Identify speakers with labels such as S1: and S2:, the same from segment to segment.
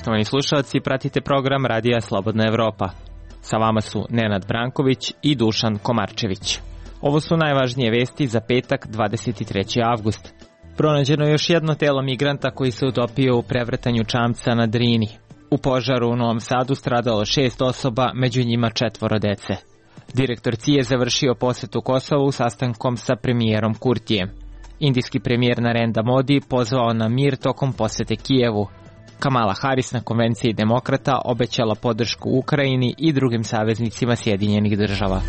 S1: Poštovani slušalci, pratite program Radija Slobodna Evropa. Sa vama su Nenad Branković i Dušan Komarčević. Ovo su najvažnije vesti za petak 23. avgust. Pronađeno je još jedno telo migranta koji se utopio u prevrtanju čamca na Drini. U požaru u Novom Sadu stradalo 6 osoba, među njima 4 dece. Direktor CIA je završio posetu Kosovu sastankom sa premijerom Kurtijem. Indijski premijer Narendra Modi pozvao na mir tokom posete Kijevu. Kamala Harris na konvenciji demokrata obećala podršku Ukrajini i drugim saveznicima Sjedinjenih država.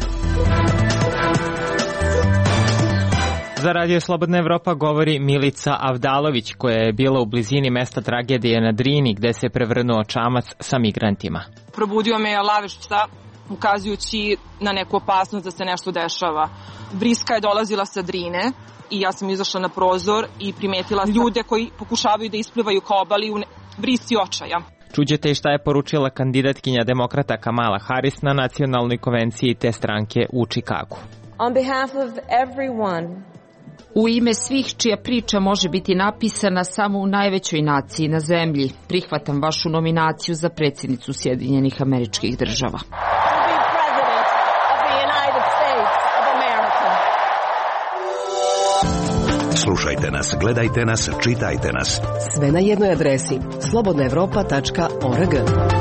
S1: Za Radio Slobodna Evropa govori Milica Avdalović, koja je bila u blizini mesta tragedije na Drini, gde se prevrnuo čamac sa migrantima.
S2: Probudio me je lavež psa, ukazujući na neku opasnost da se nešto dešava. Vriska je dolazila sa Drine i ja sam izašla na prozor i primetila ljude koji pokušavaju da isplivaju ka obali u vrisci očaja.
S1: Čuđete i šta je poručila kandidatkinja demokrata Kamala Harris na nacionalnoj konvenciji te stranke u Čikagu.
S3: On behalf of everyone,
S4: u ime svih čija priča može biti napisana samo u najvećoj naciji na zemlji, prihvatam vašu nominaciju za predsjednicu Sjedinjenih Američkih Država.
S5: Slušajte nas, gledajte nas, čitajte nas.
S6: Sve na jednoj adresi slobodnaevropa.org.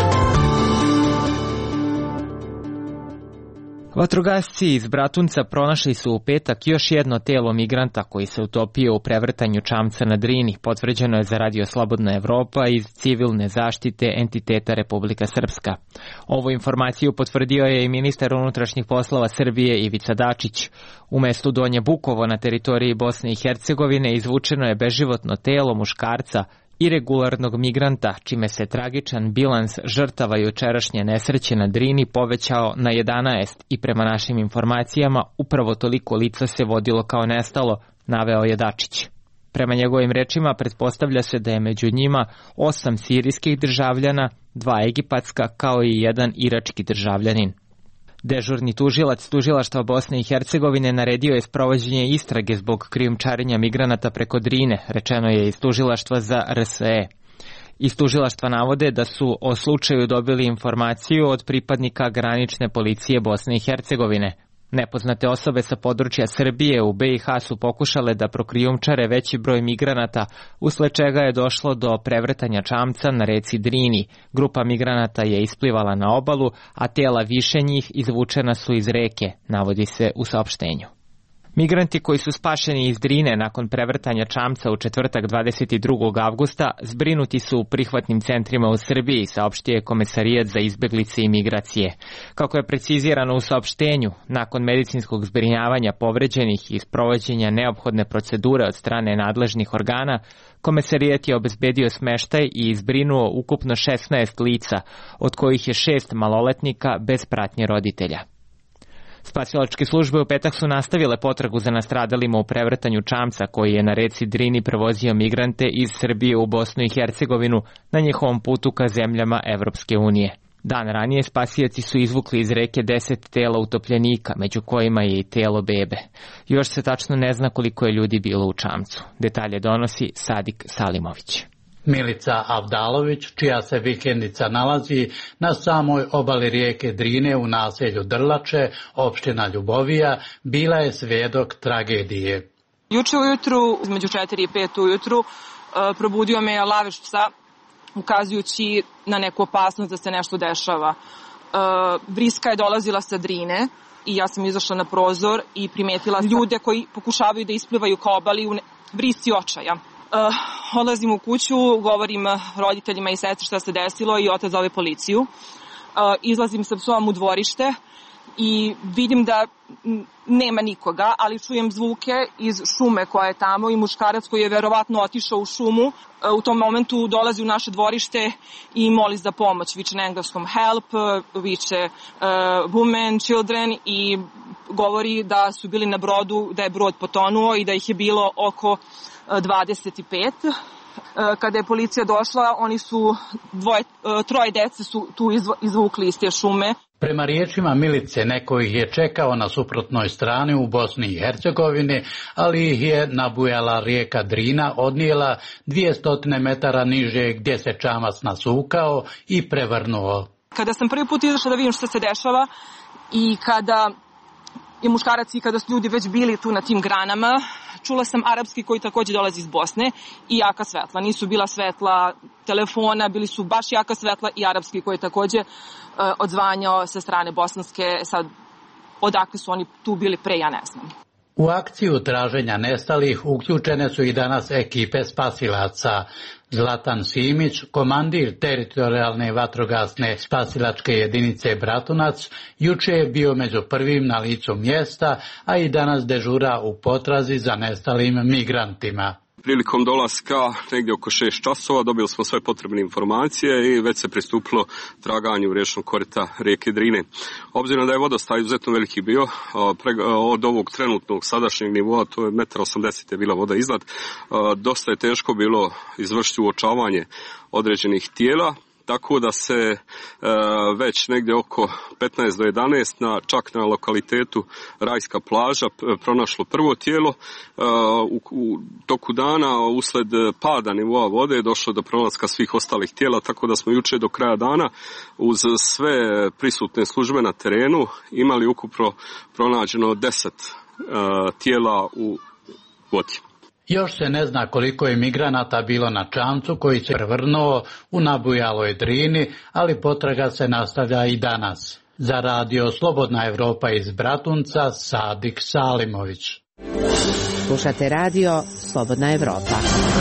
S1: Vatrogasci iz Bratunca pronašli su u petak još jedno telo migranta koji se utopio u prevrtanju čamca na Drini, potvrđeno je za Radio Slobodna Evropa iz civilne zaštite entiteta Republika Srpska. Ovu informaciju potvrdio je i ministar unutrašnjih poslova Srbije Ivica Dačić. U mestu Donje Bukovo na teritoriji Bosne i Hercegovine izvučeno je beživotno telo muškarca, iregularnog migranta, čime se tragičan bilans žrtava jučerašnje nesreće na Drini povećao na 11 i prema našim informacijama upravo toliko lica se vodilo kao nestalo, naveo je Dačić. Prema njegovim rečima pretpostavlja se da je među njima 8 sirijskih državljana, 2 egipatska kao i 1 irački državljanin. Dežurni tužilac Tužilaštva Bosne i Hercegovine naredio je sprovođenje istrage zbog krijumčarenja migranata preko Drine, rečeno je iz Tužilaštva za RSE. Iz Tužilaštva navode da su o slučaju dobili informaciju od pripadnika granične policije Bosne i Hercegovine. Nepoznate osobe sa područja Srbije u BiH su pokušale da prokrijumčare veći broj migranata, usled čega je došlo do prevrtanja čamca na reci Drini. Grupa migranata je isplivala na obalu, a tela više njih izvučena su iz reke, navodi se u saopštenju. Migranti koji su spašeni iz Drine nakon prevrtanja čamca u četvrtak 22. avgusta zbrinuti su u prihvatnim centrima u Srbiji, saopštio je Komesarijat za izbeglice i migracije. Kako je precizirano u saopštenju, nakon medicinskog zbrinjavanja povređenih i sprovođenja neophodne procedure od strane nadležnih organa, Komesarijat je obezbedio smeštaj i zbrinuo ukupno 16 lica, od kojih je 6 maloletnika bez pratnje roditelja. Spasilačke službe u petak su nastavile potragu za nastradalima u prevrtanju čamca koji je na reci Drini prevozio migrante iz Srbije u Bosnu i Hercegovinu na njihovom putu ka zemljama Evropske unije. Dan ranije spasioci su izvukli iz reke 10 tela utopljenika, među kojima je i telo bebe. Još se tačno ne zna koliko je ljudi bilo u čamcu. Detalje donosi Sadik Salimović.
S7: Milica Avdalović, čija se vikendica nalazi na samoj obali rijeke Drine u naselju Drlače, opština Ljubovija, bila je svjedok tragedije.
S2: Juče ujutru, između 4 i 5 ujutru, probudio me je lavež psa, ukazujući na neku opasnost da se nešto dešava. Vriska je dolazila sa Drine i ja sam izašla na prozor i primetila ljude koji pokušavaju da isplivaju ka obali u vrisci očaja. Odlazim u kuću, govorim roditeljima i sestri šta se desilo i otac zove policiju. Izlazim sa psom u dvorište i vidim da nema nikoga, ali čujem zvuke iz šume koja je tamo i muškarac koji je verovatno otišao u šumu. U tom momentu dolazi u naše dvorište i moli za pomoć. Viče na engleskom help, viče women, children i govori da su bili na brodu, da je brod potonuo i da ih je bilo oko 25. Kada je policija došla, oni su troje dece su tu izvukli iz te šume.
S7: Prema riječima Milice, neko ih je čekao na suprotnoj strani u Bosni i Hercegovini, ali ih je nabujala rijeka Drina odnijela 200 metara niže gdje se čamac nasukao i prevrnuo.
S2: Kada sam prvi put izašla da vidim što se dešava i kada je muškarac i kada su ljudi već bili tu na tim granama, čula sam arapski koji također dolazi iz Bosne i jaka svetla. Nisu bila svetla telefona, bili su baš jaka svetla i arapski koji je također odzvanjao sa strane bosanske. Sad, odakle su oni tu bili pre, ja ne znam.
S7: U akciju traženja nestalih uključene su i danas ekipe spasilaca. Zlatan Simić, komandir teritorijalne vatrogasne spasilačke jedinice Bratunac, juče je bio među prvim na licu mjesta, a i danas dežura u potrazi za nestalim migrantima.
S8: Prilikom dolaska negdje oko 6 časova dobili smo sve potrebne informacije i već se pristupilo traganju riječnog korita rijeke Drine. Obzirom da je vodostaj izuzetno veliki bio, od ovog trenutnog sadašnjeg nivoa, to je 1,80 m je bila voda iznad, dosta je teško bilo izvršiti uočavanje određenih tijela. Tako da se već negdje oko 15 do 11 čak na lokalitetu Rajska plaža pronašlo prvo tijelo. U toku dana usled pada nivoa vode je došlo do pronalaska svih ostalih tijela, tako da smo jučer do kraja dana uz sve prisutne službe na terenu imali ukupno pronađeno 10 tijela u vodi.
S7: Još se ne zna koliko je migranata bilo na čamcu koji se prevrnuo u nabujaloj Drini, ali potraga se nastavlja i danas. Za radio Slobodna Evropa iz Bratunca, Sadik Salimović.
S6: Slušate radio Slobodna Evropa.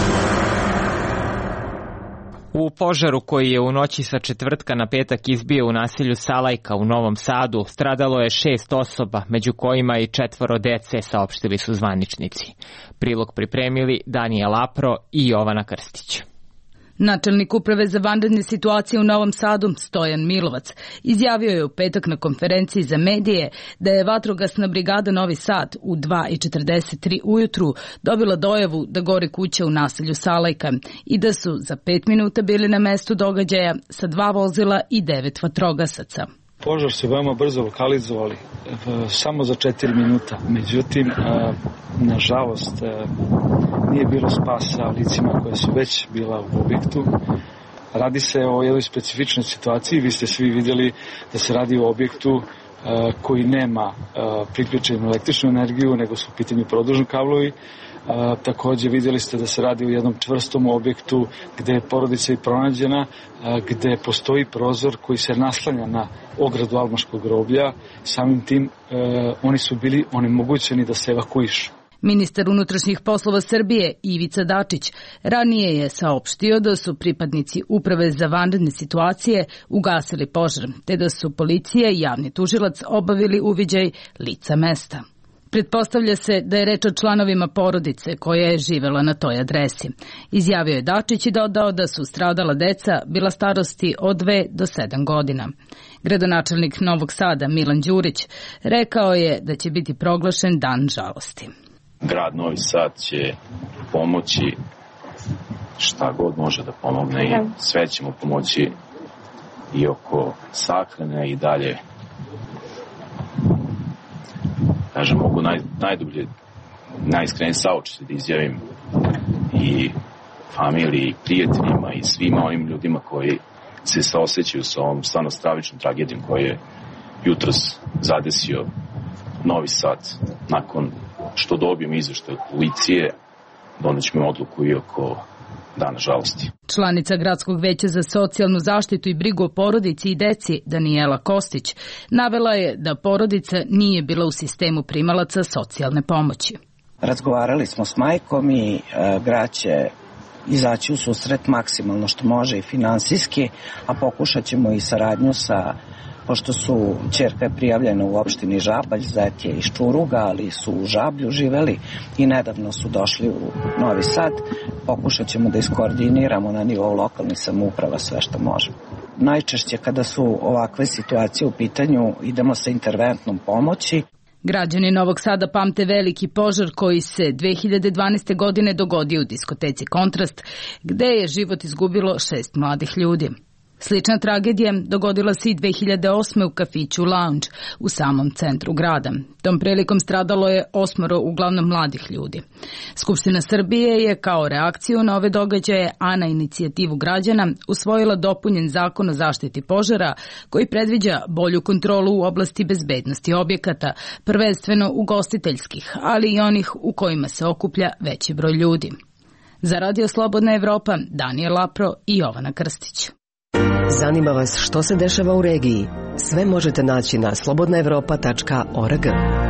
S1: U požaru koji je u noći sa četvrtka na petak izbio u naselju Salajka u Novom Sadu stradalo je 6 osoba, među kojima i 4 dece, saopštili su zvaničnici. Prilog pripremili Danijel Apro i Jovana Krstić.
S9: Načelnik uprave za vanredne situacije u Novom Sadu, Stojan Milovac, izjavio je u petak na konferenciji za medije da je vatrogasna brigada Novi Sad u 2:43 ujutru dobila dojavu da gori kuća u naselju Salajka i da su za 5 minuta bili na mestu događaja sa 2 vozila i 9 vatrogasaca.
S10: Požar su veoma brzo lokalizovali, samo za 4 minuta. Međutim, nažalost, nije bilo spasa licima koja su već bila u objektu. Radi se o jednoj specifičnoj situaciji. Vi ste svi vidjeli da se radi o objektu koji nema priključenu električnu energiju, nego su u pitanju produžni kablovi. Također vidjeli ste da se radi u jednom čvrstom objektu gdje je porodica i pronađena, gdje postoji prozor koji se naslanja na ogradu Almaškog groblja. Samim tim oni su bili onemogućeni da se evakuišu.
S9: Ministar unutrašnjih poslova Srbije Ivica Dačić ranije je saopštio da su pripadnici Uprave za vanredne situacije ugasili požar, te da su policija i javni tužilac obavili uviđaj lica mesta. Pretpostavlja se da je reč o članovima porodice koja je živela na toj adresi. Izjavio je Dačić i dodao da su stradala deca bila starosti od 2 do 7 godina. Gradonačelnik Novog Sada Milan Đurić rekao je da će biti proglašen dan žalosti.
S11: Grad Novi Sad će pomoći šta god može da pomogne i sve ćemo pomoći i oko sahrane i dalje. Kažem, mogu najdublje, najiskrenije saučešće da izjavim i familiji, i prijateljima i svima onim ljudima koji se saosećaju sa ovom stvarno stravičnom tragedijom koja je jutros zadesio Novi Sad. Nakon što dobijem izveštaj od policije, donećemo odluku i oko dana žalosti.
S9: Članica Gradskog veća za socijalnu zaštitu i brigu o porodici i deci, Danijela Kostić, navela je da porodica nije bila u sistemu primalaca socijalne pomoći.
S12: Razgovarali smo s majkom i grad će izaći u susret maksimalno što može i finansijski, a pokušat ćemo i saradnju sa, pošto su ćerka je prijavljena u opštini Žabalj, zet je iz Čuruga, ali su u Žablju živeli i nedavno su došli u Novi Sad. Pokušat ćemo da iskoordiniramo na nivou lokalnih samouprava sve što možemo. Najčešće kada su ovakve situacije u pitanju idemo sa interventnom pomoći.
S9: Građani Novog Sada pamte veliki požar koji se 2012. godine dogodio u diskoteci Kontrast, gde je život izgubilo 6 mladih ljudi. Slična tragedija dogodila se i 2008. u kafiću Lounge u samom centru grada. Tom prilikom stradalo je 8 uglavnom mladih ljudi. Skupština Srbije je kao reakciju na ove događaje, a na inicijativu građana, usvojila dopunjen zakon o zaštiti požara koji predviđa bolju kontrolu u oblasti bezbednosti objekata, prvenstveno ugostiteljskih, ali i onih u kojima se okuplja veći broj ljudi. Za Radio Slobodna Evropa, Danijel Lapro i Jovana Krstić.
S6: Zanima vas što se dešava u regiji? Sve možete naći na slobodnaevropa.org.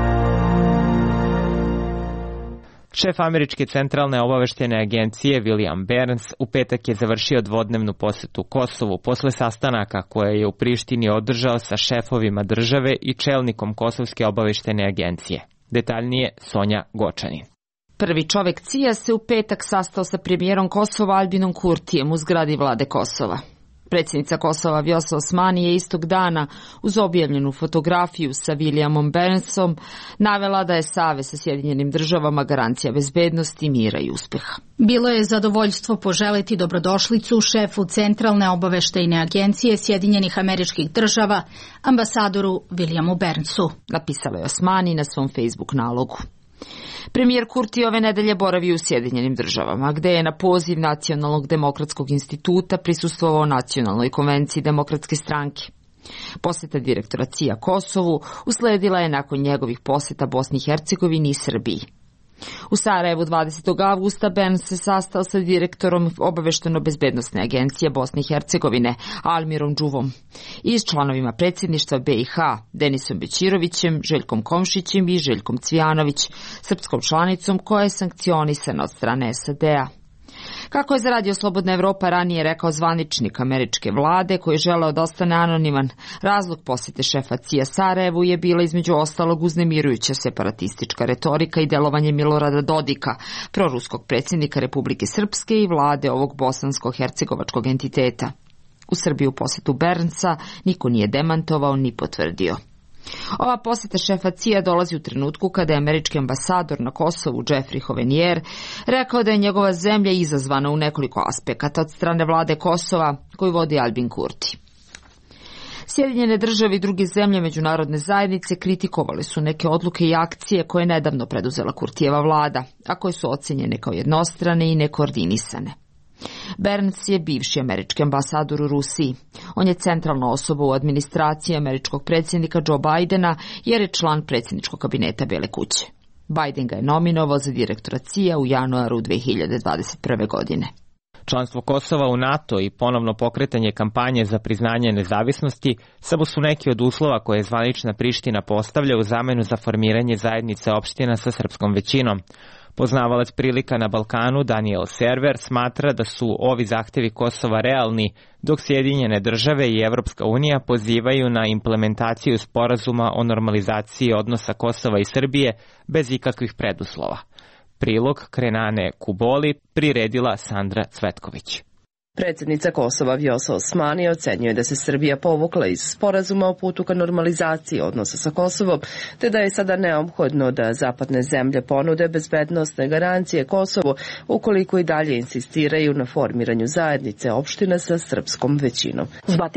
S1: Šef Američke centralne obaveštene agencije William Burns u petak je završio dvodnevnu posetu Kosovu posle sastanaka koje je u Prištini održao sa šefovima države i čelnikom Kosovske obaveštene agencije. Detaljnije Sonja Gočanin.
S4: Prvi čovek CIA se u petak sastao sa premijerom Kosova Albinom Kurtijem u zgradi vlade Kosova. Predsjednica Kosova Vjosa Osmani je istog dana uz objavljenu fotografiju sa Williamom Burnsom navela da je savez sa Sjedinjenim državama garancija bezbednosti, mira i uspeha.
S13: Bilo je zadovoljstvo poželiti dobrodošlicu šefu Centralne obaveštajne agencije Sjedinjenih Američkih država, ambasadoru Williamu Burnsu,
S4: napisala je Osmani na svom Facebook nalogu. Premijer Kurti ove nedelje boravi u Sjedinjenim državama, gde je na poziv Nacionalnog demokratskog instituta prisustvovao Nacionalnoj konvenciji demokratske stranke. Poseta direktora CIA Kosovu usledila je nakon njegovih poseta Bosni i Hercegovini i Srbiji. U Sarajevu 20. avgusta Burns se sastao sa direktorom Obavešteno-bezbednosne agencije Bosne i Hercegovine Almirom Džuvom i s članovima predsjedništva BiH Denisom Bećirovićem, Željkom Komšićem i Željkom Cvijanović, srpskom članicom koja je sankcionisana od strane SAD-a. Kako je za Radio Slobodna Evropa ranije rekao zvaničnik američke vlade koji je želeo da ostane anoniman, razlog posjete šefa CIA Sarajevu je bila između ostalog uznemirujuća separatistička retorika i delovanje Milorada Dodika, proruskog predsjednika Republike Srpske i vlade ovog bosansko-hercegovačkog entiteta. U Srbiju posjetu Burnsa niko nije demantovao ni potvrdio. Ova posjeta šefa CIA dolazi u trenutku kada je američki ambasador na Kosovu Jeffrey Hovenier rekao da je njegova zemlja izazvana u nekoliko aspekata od strane vlade Kosova koju vodi Albin Kurti. Sjedinjene države i druge zemlje međunarodne zajednice kritikovali su neke odluke i akcije koje je nedavno preduzela Kurtijeva vlada, a koje su ocenjene kao jednostrane i nekoordinisane. Burns je bivši američki ambasador u Rusiji. On je centralna osoba u administraciji američkog predsjednika Joe Bidena jer je član predsjedničkog kabineta Bele kuće. Biden ga je nominovao za direktora CIA u januaru 2021. godine.
S1: Članstvo Kosova u NATO i ponovno pokretanje kampanje za priznanje nezavisnosti samo su neki od uslova koje zvanična Priština postavlja u zamenu za formiranje zajednice opština sa srpskom većinom. Poznavalac prilika na Balkanu Daniel Server smatra da su ovi zahtevi Kosova realni, dok Sjedinjene države i Evropska unija pozivaju na implementaciju sporazuma o normalizaciji odnosa Kosova i Srbije bez ikakvih preduslova. Prilog Krenane Kuboli priredila Sandra Cvetković.
S14: Predsjednica Kosova Vjosa Osmani ocenjuje da se Srbija povukla iz sporazuma o putu ka normalizaciji odnosa sa Kosovom, te da je sada neophodno da zapadne zemlje ponude bezbednosne garancije Kosovu ukoliko i dalje insistiraju na formiranju zajednice opština sa srpskom većinom.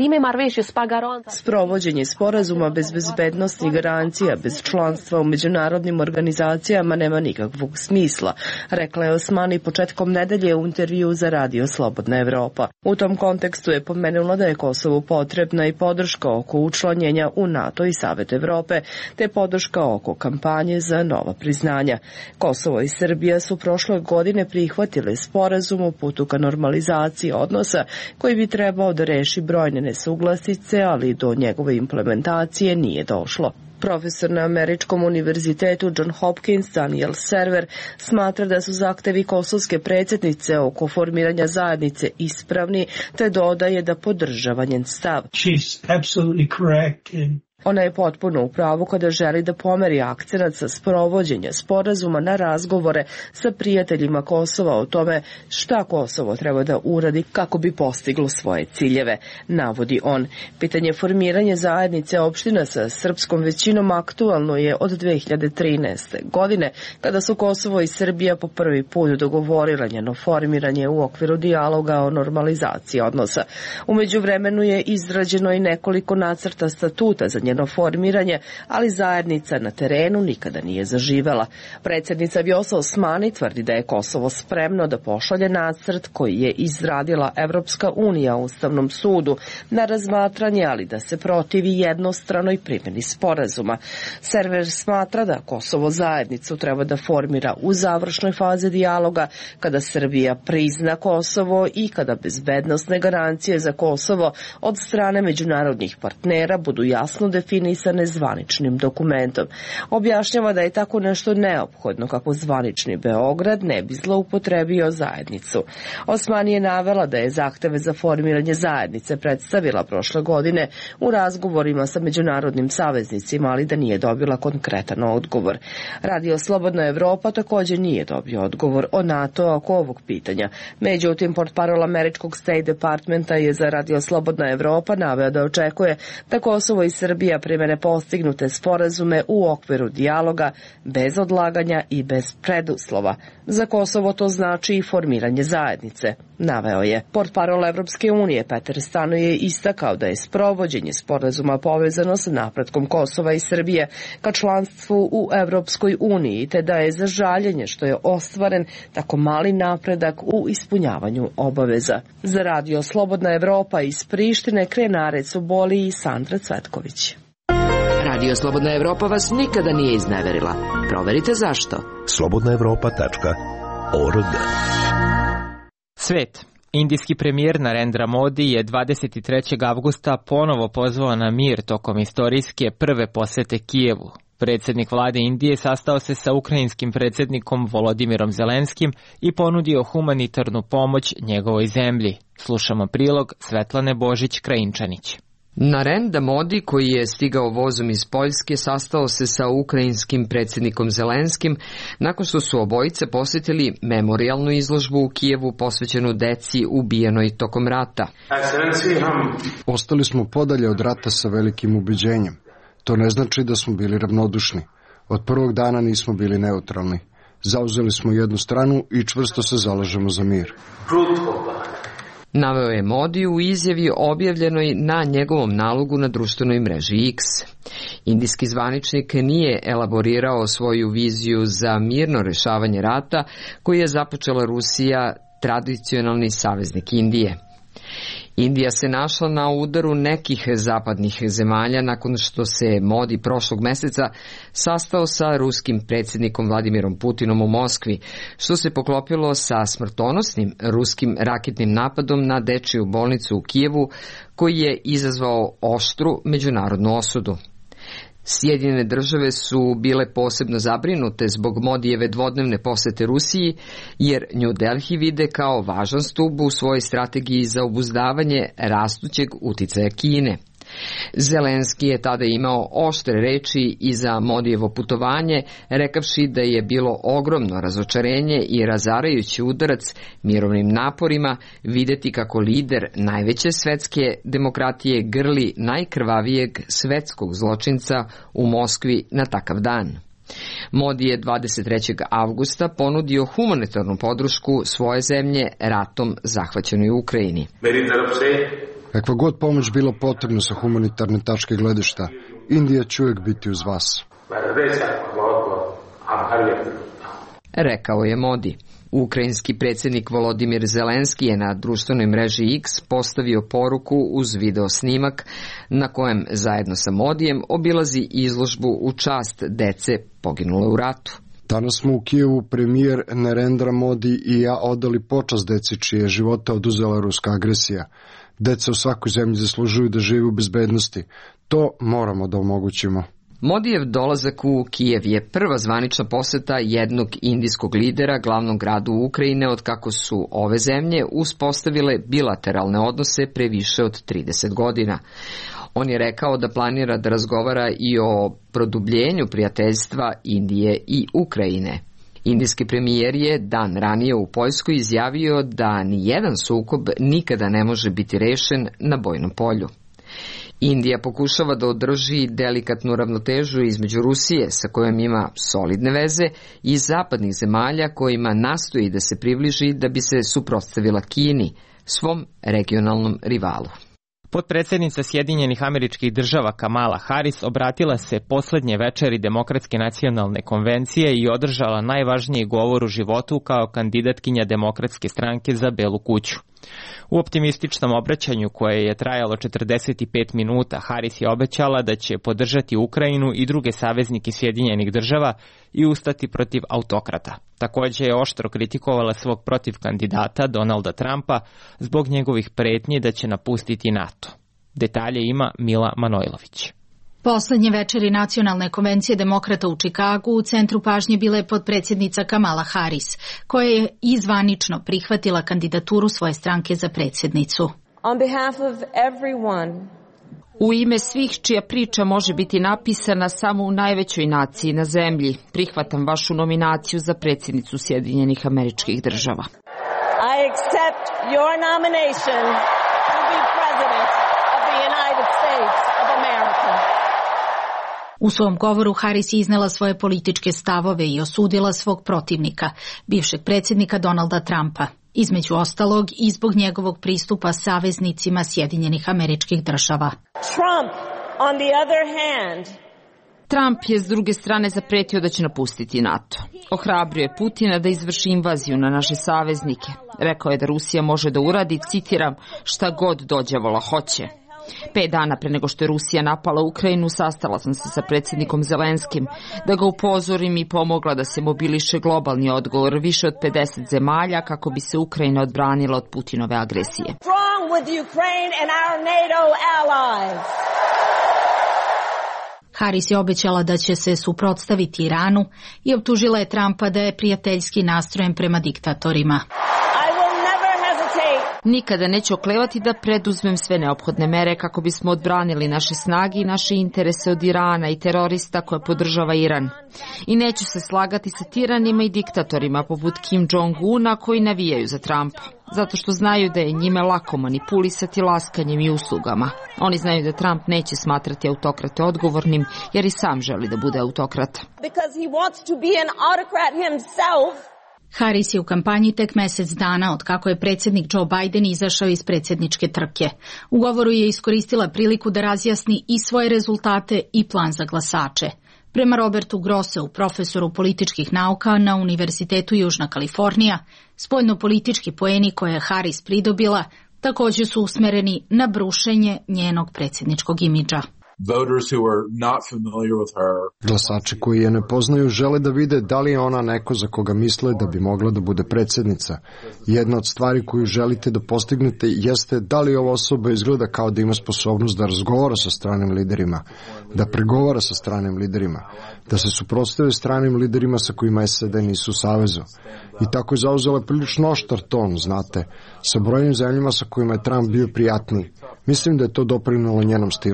S14: Sprovođenje sporazuma bez bezbednosnih garancija, bez članstva u međunarodnim organizacijama nema nikakvog smisla, rekla je Osmani početkom nedelje u intervju za Radio Slobodna Evropa. U tom kontekstu je pomenula da je Kosovu potrebna i podrška oko učlanjenja u NATO i Savet Evrope, te podrška oko kampanje za nova priznanja. Kosovo i Srbija su prošle godine prihvatile sporazum o putu ka normalizaciji odnosa koji bi trebao da reši brojne nesuglasice, ali do njegove implementacije nije došlo. Profesor na Američkom univerzitetu John Hopkins Daniel Server smatra da su zahtevi kosovske predsjednice oko formiranja zajednice ispravni, te dodaje da podržava njen stav. Ona je potpuno u pravu kada želi da pomeri akcenat sa sprovođenja sporazuma na razgovore sa prijateljima Kosova o tome šta Kosovo treba da uradi kako bi postiglo svoje ciljeve, navodi on. Pitanje formiranja zajednice opština sa srpskom većinom aktualno je od 2013. godine, kada su Kosovo i Srbija po prvi put dogovorila njeno formiranje u okviru dijaloga o normalizaciji odnosa. U međuvremenu je izrađeno i nekoliko nacrta statuta za njeno formiranje, ali zajednica na terenu nikada nije zaživela. Predsjednica Vjosa Osmani tvrdi da je Kosovo spremno da pošalje nacrt koji je izradila Evropska unija Ustavnom sudu na razmatranje, ali da se protivi jednostranoj primjeni sporazuma. Server smatra da Kosovo zajednicu treba da formira u završnoj fazi dijaloga, kada Srbija prizna Kosovo i kada bezbednosne garancije za Kosovo od strane međunarodnih partnera budu jasno definisane zvaničnim dokumentom. Objašnjava da je tako nešto neophodno kako zvanični Beograd ne bi zloupotrebio zajednicu. Osmani je navela da je zahteve za formiranje zajednice predstavila prošle godine u razgovorima sa međunarodnim saveznicima, ali da nije dobila konkretan odgovor. Radio Slobodna Evropa također nije dobio odgovor o NATO oko ovog pitanja. Međutim, portparol američkog State Departmenta je za Radio Slobodna Evropa naveo da očekuje da Kosovo i Srbija primene postignute sporazume u okviru dijaloga bez odlaganja i bez preduslova. Za Kosovo to znači i formiranje zajednice, naveo je. Portparol Evropske unije Peter Stano je istakao da je sprovođenje sporazuma povezano sa napretkom Kosova i Srbije ka članstvu u Evropskoj uniji, te da je za žaljenje što je ostvaren tako mali napredak u ispunjavanju obaveza. Za Radio Slobodna Evropa iz Prištine, Krenarec u Boli i Sandra Cvetković.
S15: Radio Slobodna Evropa vas nikada nije izneverila. Proverite zašto.
S5: slobodnaevropa.org.
S1: Svet. Indijski premijer Narendra Modi je 23. avgusta ponovo pozvao na mir tokom istorijske prve posete Kijevu. Predsjednik vlade Indije sastao se sa ukrajinskim predsjednikom Volodimirom Zelenskim i ponudio humanitarnu pomoć njegovoj zemlji. Slušamo prilog Svetlane Božić-Krajinčanić.
S4: Narendra Modi, koji je stigao vozom iz Poljske, sastao se sa ukrajinskim predsjednikom Zelenskim nakon što su obojice posjetili memorijalnu izložbu u Kijevu posvećenu deci ubijenoj tokom rata.
S16: Ostali smo podalje od rata sa velikim ubeđenjem. To ne znači da smo bili ravnodušni. Od prvog dana nismo bili neutralni. Zauzeli smo jednu stranu i čvrsto se zalažemo za mir.
S4: Naveo je Modi u izjavi objavljenoj na njegovom nalogu na društvenoj mreži X. Indijski zvaničnik nije elaborirao svoju viziju za mirno rešavanje rata koji je započela Rusija, tradicionalni saveznik Indije. Indija se našla na udaru nekih zapadnih zemalja nakon što se Modi prošlog meseca sastao sa ruskim predsjednikom Vladimirom Putinom u Moskvi, što se poklopilo sa smrtonosnim ruskim raketnim napadom na dečiju bolnicu u Kijevu, koji je izazvao oštru međunarodnu osudu. Sjedinjene države su bile posebno zabrinute zbog Modijeve dvodnevne posete Rusiji, jer New Delhi vide kao važan stub u svojoj strategiji za obuzdavanje rastućeg uticaja Kine. Zelenski je tada imao oštre reči i za Modijevo putovanje, rekavši da je bilo ogromno razočarenje i razarajući udarac mirovnim naporima vidjeti kako lider najveće svetske demokratije grli najkrvavijeg svetskog zločinca u Moskvi na takav dan. Modi je 23. avgusta ponudio humanitarnu podršku svoje zemlje ratom zahvaćenoj Ukrajini.
S16: Kakva god pomoć bilo potrebno sa humanitarne tačke gledišta, Indija će uvijek biti uz vas.
S4: Rekao je Modi. Ukrajinski predsjednik Volodimir Zelenski je na društvenoj mreži X postavio poruku uz video snimak na kojem zajedno sa Modijem obilazi izložbu u čast dece poginule u ratu.
S16: Danas smo u Kijevu premijer Narendra Modi i ja odali počast deci čije života oduzela ruska agresija. Deca u svakoj zemlji zaslužuju da žive u bezbednosti. To moramo da omogućimo.
S4: Modijev dolazak u Kijev je prva zvanična poseta jednog indijskog lidera glavnom gradu Ukrajine od kako su ove zemlje uspostavile bilateralne odnose pre više od 30 godina. On je rekao da planira da razgovara i o produbljenju prijateljstva Indije i Ukrajine. Indijski premijer je dan ranije u Poljskoj izjavio da nijedan sukob nikada ne može biti rešen na bojnom polju. Indija pokušava da održi delikatnu ravnotežu između Rusije, sa kojom ima solidne veze, i zapadnih zemalja kojima nastoji da se približi da bi se suprotstavila Kini, svom regionalnom rivalu.
S1: Potpredsjednica Sjedinjenih Američkih Država Kamala Harris obratila se poslednje večeri Demokratske nacionalne konvencije i održala najvažniji govor u životu kao kandidatkinja Demokratske stranke za Belu kuću. U optimističnom obraćanju koje je trajalo 45 minuta, Harris je obećala da će podržati Ukrajinu i druge saveznike Sjedinjenih Država i ustati protiv autokrata. Također je oštro kritikovala svog protiv kandidata Donalda Trumpa zbog njegovih pretnji da će napustiti NATO. Detalje ima Mila Manojlović.
S13: Poslednje večeri Nacionalne konvencije demokrata u Čikagu u centru pažnje bila je potpredsjednica Kamala Harris, koja je izvanično prihvatila kandidaturu svoje stranke za predsjednicu.
S3: On behalf of everyone,
S4: u ime svih čija priča može biti napisana samo u najvećoj naciji na zemlji, prihvatam vašu nominaciju za predsjednicu Sjedinjenih Američkih Država.
S3: I accept your nomination to be president of the United States of America.
S13: U svom govoru Harris je iznela svoje političke stavove i osudila svog protivnika, bivšeg predsjednika Donalda Trumpa, između ostalog i zbog njegovog pristupa saveznicima Sjedinjenih Američkih Država.
S3: Trump, on the other hand,
S4: Trump je s druge strane zapretio da će napustiti NATO. Ohrabrio je Putina da izvrši invaziju na naše saveznike. Rekao je da Rusija može da uradi, citiram, šta god dođavola hoće. 5 dana pre nego što je Rusija napala Ukrajinu, sastala sam se sa predsjednikom Zelenskim da ga upozorim i pomogla da se mobiliše globalni odgovor više od 50 zemalja kako bi se Ukrajina odbranila od Putinove agresije.
S3: Strong with Ukraine and our NATO allies.
S13: Harris je obećala da će se suprotstaviti Iranu i optužila je Trumpa da je prijateljski nastrojen prema diktatorima.
S4: Nikada neću oklevati da preduzmem sve neophodne mere kako bismo odbranili naše snage i naše interese od Irana i terorista koje podržava Iran. I neću se slagati sa tiranima i diktatorima poput Kim Jong-una koji navijaju za Trumpa, zato što znaju da je njime lako manipulisati laskanjem i uslugama. Oni znaju da Trump neće smatrati autokrate odgovornim jer i sam želi da bude autokrat.
S3: Because he wants to be an autocrat himself.
S13: Harris je u kampanji tek mjesec dana od kako je predsjednik Joe Biden izašao iz predsjedničke trke. U govoru je iskoristila priliku da razjasni i svoje rezultate i plan za glasače. Prema Robertu Grosseu, profesoru političkih nauka na Univerzitetu Južna Kalifornija, spoljnopolitički poeni koje je Harris pridobila također su usmereni na brušenje njenog predsjedničkog imidža.
S16: Glasači koji je ne poznaju žele da vide da li je ona neko za koga misle da bi mogla da bude predsjednica. Jedna od stvari koju želite da postignete jeste da li ova osoba izgleda kao da ima sposobnost da razgovara sa stranim liderima, da pregovara sa stranim liderima, da se suprotstave stranim liderima sa kojima SAD nisu u savezu. I tako je zauzela prilično oštar ton, znate, sa brojnim zemljama sa kojima je Trump bio prijatniji. Mislim da je to doprinelo njenom stilu.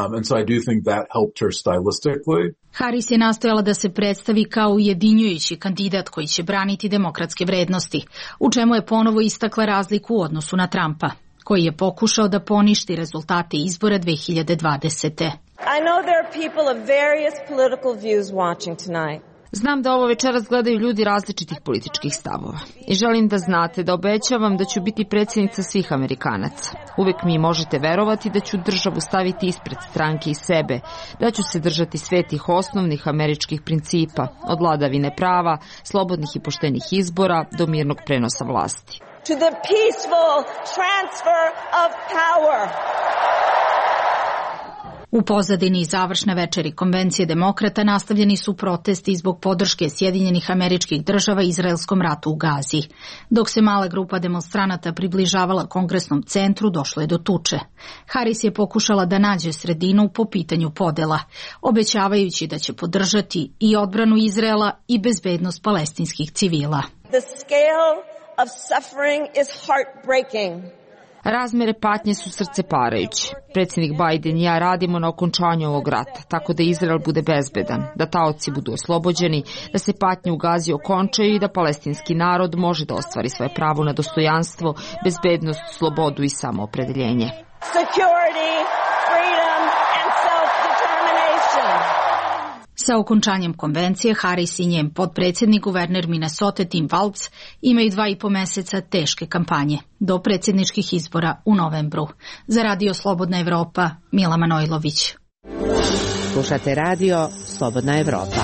S13: Harris je nastojala da se predstavi kao ujedinjujući kandidat koji će braniti demokratske vrednosti, u čemu je ponovo istakla razliku u odnosu na Trumpa, koji je pokušao da poništi rezultate izbora 2020.
S3: I know there are people of various political views watching tonight.
S4: Znam da ovo večeras gledaju ljudi različitih političkih stavova i želim da znate da obećavam da ću biti predsjednica svih Amerikanaca. Uvijek mi možete verovati da ću državu staviti ispred stranke i sebe, da ću se držati svetih osnovnih američkih principa, od vladavine prava, slobodnih i poštenih izbora do mirnog prenosa vlasti.
S3: To the peaceful transfer of power.
S13: U pozadini završne večeri konvencije demokrata nastavljeni su protesti zbog podrške Sjedinjenih Američkih Država izraelskom ratu u Gazi. Dok se mala grupa demonstranata približavala kongresnom centru, došlo je do tuče. Harris je pokušala da nađe sredinu po pitanju podela, obećavajući da će podržati i odbranu Izraela i bezbednost palestinskih civila.
S3: The scale of suffering is heartbreaking.
S4: Razmere patnje su srceparajuće. Predsjednik Biden i ja radimo na okončanju ovog rata, tako da Izrael bude bezbedan, da taoci budu oslobođeni, da se patnje u Gazi okončaju i da palestinski narod može da ostvari svoje pravo na dostojanstvo, bezbednost, slobodu i samoopredeljenje.
S3: Security, freedom and self-determination.
S13: Sa okončanjem konvencije, Harris i njen potpredsjednik, guverner Minnesota Tim Walz, imaju 2,5 meseca teške kampanje do predsjedničkih izbora u novembru. Za Radio Slobodna Evropa, Mila Manojlović.
S15: Slušate Radio Slobodna Evropa.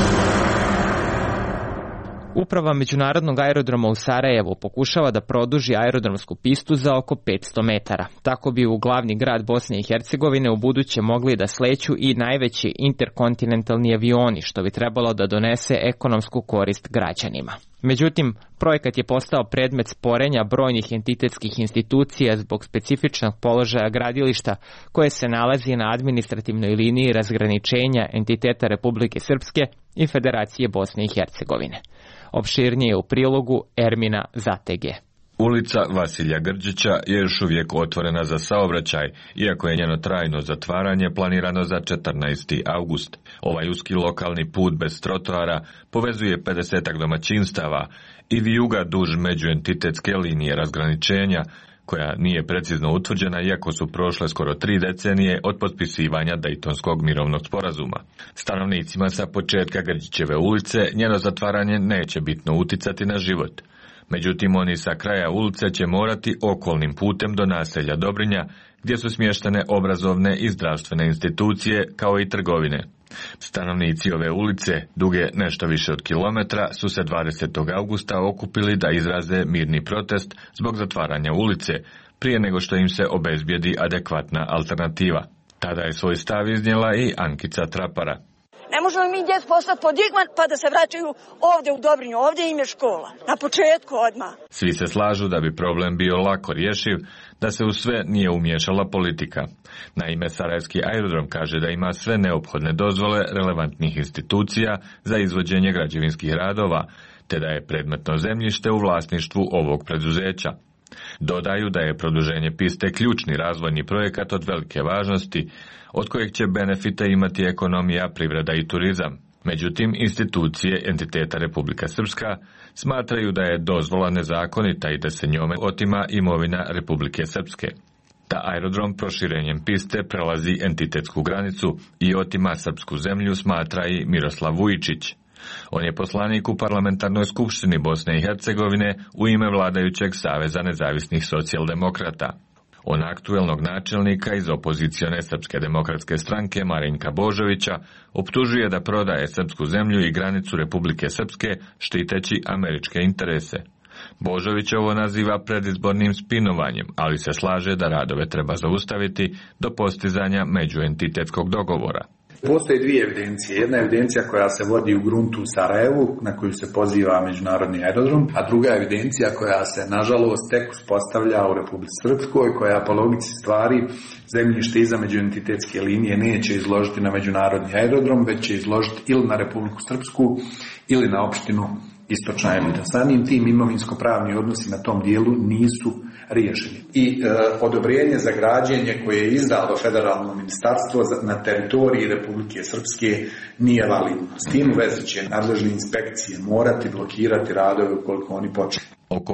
S1: Uprava Međunarodnog aerodroma u Sarajevu pokušava da produži aerodromsku pistu za oko 500 metara. Tako bi u glavni grad Bosne i Hercegovine u buduće mogli da sleću i najveći interkontinentalni avioni, što bi trebalo da donese ekonomsku korist građanima. Međutim, projekat je postao predmet sporenja brojnih entitetskih institucija zbog specifičnog položaja gradilišta koje se nalazi na administrativnoj liniji razgraničenja entiteta Republike Srpske i Federacije Bosne i Hercegovine. Opširnije u prilogu Ermina Zatege.
S17: Ulica Vasilja Grđića je još uvijek otvorena za saobraćaj, iako je njeno trajno zatvaranje planirano za 14. august. Ovaj uski lokalni put bez trotoara povezuje 50 domaćinstava i vijuga duž međuentitetske linije razgraničenja, koja nije precizno utvrđena iako su prošle skoro 3 decenije od potpisivanja Dejtonskog mirovnog sporazuma. Stanovnicima sa početka Grđićeve ulice njeno zatvaranje neće bitno uticati na život. Međutim, oni sa kraja ulice će morati okolnim putem do naselja Dobrinja, gdje su smještene obrazovne i zdravstvene institucije, kao i trgovine. Stanovnici ove ulice, duge nešto više od kilometra, su se 20. augusta okupili da izraze mirni protest zbog zatvaranja ulice, prije nego što im se obezbijedi adekvatna alternativa. Tada je svoj stav iznijela i Ankica Trapara.
S18: Ne možemo mi djecu poslati pod Igman pa da se vraćaju ovdje u Dobrinju, ovdje im je škola, na početku odmah.
S17: Svi se slažu da bi problem bio lako rješiv, da se u sve nije umiješala politika. Naime, Sarajevski aerodrom kaže da ima sve neophodne dozvole relevantnih institucija za izvođenje građevinskih radova, te da je predmetno zemljište u vlasništvu ovog preduzeća. Dodaju da je produženje piste ključni razvojni projekat od velike važnosti, od kojeg će benefite imati ekonomija, privreda i turizam. Međutim, institucije entiteta Republika Srpska smatraju da je dozvola nezakonita i da se njome otima imovina Republike Srpske. Da aerodrom proširenjem piste prelazi entitetsku granicu i otima srpsku zemlju smatra i Miroslav Vujičić. On je poslanik u Parlamentarnoj skupštini Bosne i Hercegovine u ime vladajućeg Saveza nezavisnih socijaldemokrata. On aktuelnog načelnika iz opozicione Srpske demokratske stranke Marinka Božovića optužuje da prodaje srpsku zemlju i granicu Republike Srpske štiteći američke interese. Božović ovo naziva predizbornim spinovanjem, ali se slaže da radove treba zaustaviti do postizanja međuentitetskog dogovora.
S19: Postoje dvije evidencije. Jedna evidencija koja se vodi u gruntu u Sarajevu, na koju se poziva Međunarodni aerodrom, a druga evidencija koja se, nažalost, tek uspostavlja u Republici Srpskoj, koja po logici stvari zemljište iza međuentitetske linije neće izložiti na Međunarodni aerodrom, već će izložiti ili na Republiku Srpsku ili na opštinu Istočna Elida. Samim tim imovinsko-pravni odnosi na tom dijelu nisu riješeni. I odobrenje za građenje koje je izdalo federalno ministarstvo na teritoriji Republike Srpske nije validno. S tim u vezi će nadležne inspekcije morati blokirati radove ukoliko oni počnu.
S17: Oko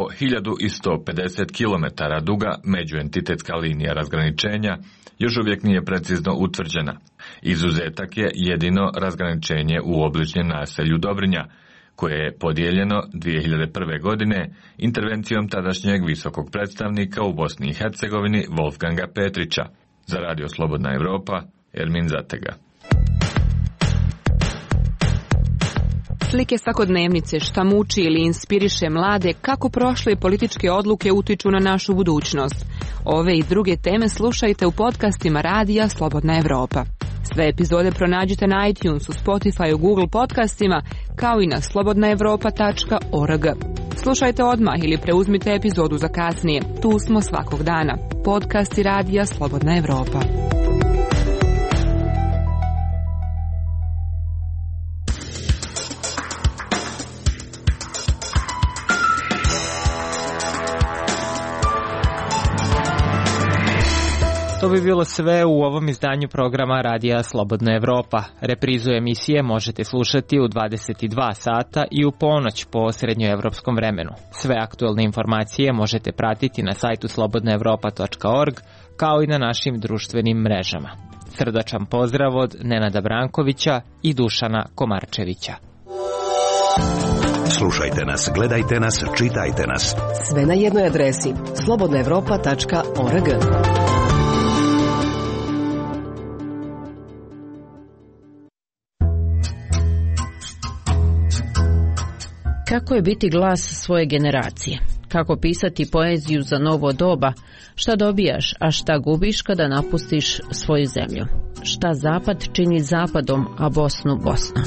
S17: 1150 km duga međuentitetska linija razgraničenja još uvijek nije precizno utvrđena. Izuzetak je jedino razgraničenje u obližnjem naselju Dobrinja, koje je podijeljeno 2001. godine intervencijom tadašnjeg visokog predstavnika u Bosni i Hercegovini Wolfganga Petrića. Za Radio Slobodna Evropa, Ermin Zatega.
S20: Slike svakodnevnice, šta muči ili inspiriše mlade, kako prošle političke odluke utiču na našu budućnost. Ove i druge teme slušajte u podcastima Radija Slobodna Evropa. Sve epizode pronađite na iTunesu, Spotifyu, Google podcastima, kao i na slobodnaevropa.org. Slušajte odmah ili preuzmite epizodu za kasnije. Tu smo svakog dana. Podcasti Radija Slobodna Evropa.
S1: To bi bilo sve u ovom izdanju programa Radija Slobodna Evropa. Reprizu emisije možete slušati u 22 sata i u ponoć po srednjoevropskom vremenu. Sve aktualne informacije možete pratiti na sajtu slobodnaevropa.org kao i na našim društvenim mrežama. Srdačan pozdrav od Nenada Brankovića i Dušana Komarčevića.
S5: Slušajte nas, gledajte nas, čitajte nas.
S6: Sve na jednoj adresi slobodnaevropa.org.
S21: Kako je biti glas svoje generacije? Kako pisati poeziju za novo doba? Šta dobijaš, a šta gubiš kada napustiš svoju zemlju? Šta zapad čini zapadom, a Bosnu Bosnom?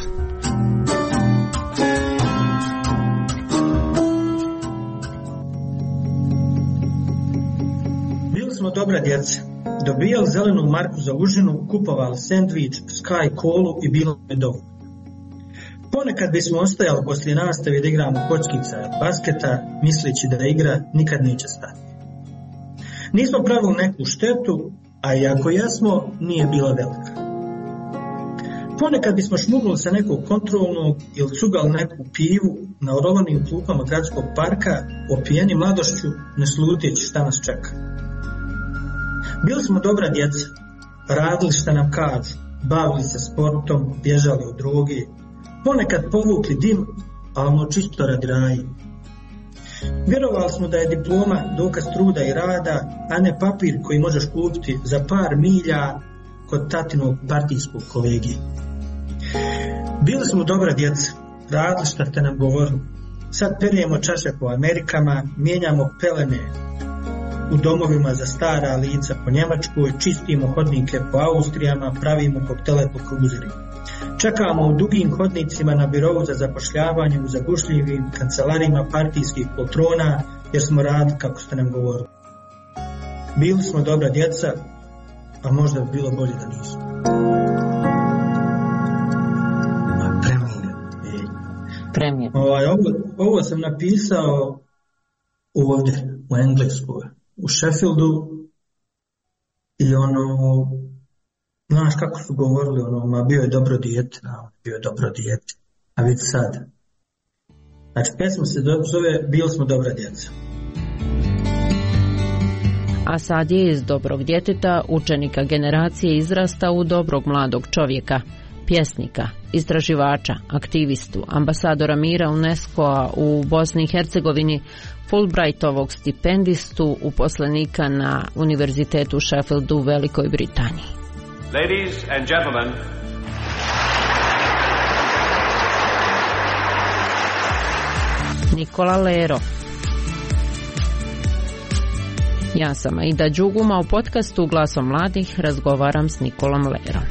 S22: Bili smo dobra djeca. Dobijali zelenu marku za užinu, kupovali sendvič, Sky kolu i bilo je dovoljno. Ponekad bismo ostajali poslije nastave da igramo kockica basketa, misleći da igra nikad neće stati. Nismo pravili neku štetu, a i ako jesmo, nije bila velika. Ponekad bismo šmugnuli sa nekog kontrolnog ili cugali neku pivu na orovanim klupama gradskog parka, opijeni mladošću, ne sluteći šta nas čeka. Bili smo dobra djeca, radili šta nam kažu, bavili se sportom, bježali od droge, ponekad povukli dim, a ono čisto radi raji. Vjerovali smo da je diploma dokaz truda i rada, a ne papir koji možeš kupiti za par milja kod tatinog partijskog kolegi. Bili smo dobra djeca, radili šta ste nam govorili. Sad perijemo čaše po Amerikama, mijenjamo pelene u domovima za stara lica po Njemačkoj, čistimo hodnike po Austrijama, pravimo koktele po kruzerima. Čekamo u dugim hodnicima na birovu za zapošljavanje u zagušljivim kancelarima partijskih poltrona jer smo radili kako ste nam govorili. Bili smo dobra djeca, a možda bi bilo bolje da nismo.
S21: Premijer.
S22: Ovo sam napisao ovdje u Engleskoj, u Sheffieldu i znaš kako su govorili, bio je dobro dijete, a vidi sad. Znači, pesma se zove Bili smo dobra djeca.
S21: A sad je iz dobrog djeteta, učenika generacije izrasta u dobrog mladog čovjeka, pjesnika, istraživača, aktivistu, ambasadora mira UNESCO-a u Bosni i Hercegovini, Fulbrightovog stipendistu, uposlenika na Univerzitetu u Sheffieldu u Velikoj Britaniji.
S23: Ladies and gentlemen,
S21: Nikola Lero. Ja sam Aida Đuguma, u podcastu Glasom mladih razgovaram s Nikolom Lerom.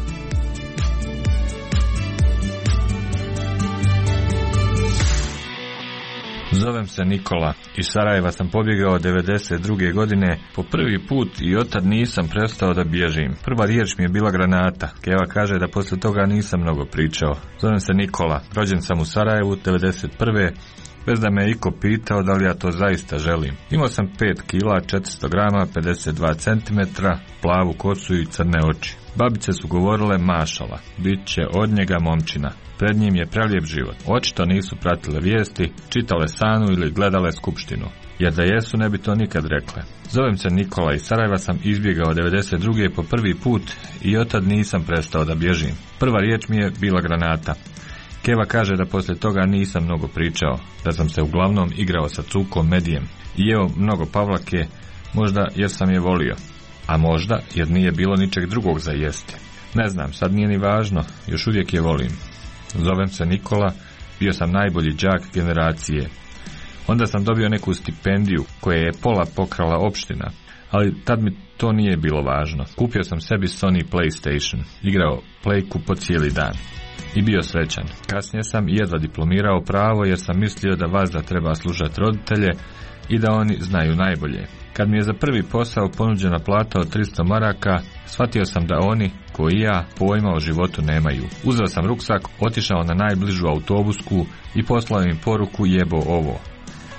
S17: Zovem se Nikola. Iz Sarajeva sam pobjegao 92. godine po prvi put i otad nisam prestao da bježim. Prva riječ mi je bila granata. Keva kaže da poslije toga nisam mnogo pričao. Zovem se Nikola. Rođen sam u Sarajevu 91. bez da me iko pitao da li ja to zaista želim. Imao sam 5 kila, 400 grama, 52 cm, plavu kosu i crne oči. Babice su govorile mašala, bit će od njega momčina. Pred njim je prelijep život. Očito nisu pratile vijesti, čitale Sanu ili gledale Skupštinu. Jer da jesu ne bi to nikad rekle. Zovem se Nikola, iz Sarajeva sam izbjegao 92. po prvi put i otad nisam prestao da bježim. Prva riječ mi je bila granata. Keva kaže da poslije toga nisam mnogo pričao, da sam se uglavnom igrao sa cukom medijem i jeo mnogo pavlake, možda jer sam je volio, a možda jer nije bilo ničeg drugog za jesti. Ne znam, sad nije ni važno, još uvijek je volim. Zovem se Nikola, bio sam najbolji đak generacije. Onda sam dobio neku stipendiju koje je pola pokrala opština, ali tad mi to nije bilo važno. Kupio sam sebi Sony PlayStation, igrao plejku po cijeli dan i bio srećan. Kasnije sam jedva diplomirao pravo jer sam mislio da vazda treba slušati roditelje i da oni znaju najbolje. Kad mi je za prvi posao ponuđena plata od 300 maraka, shvatio sam da oni, koji i ja, pojma o životu nemaju. Uzeo sam ruksak, otišao na najbližu autobusku i poslao im poruku jebo ovo.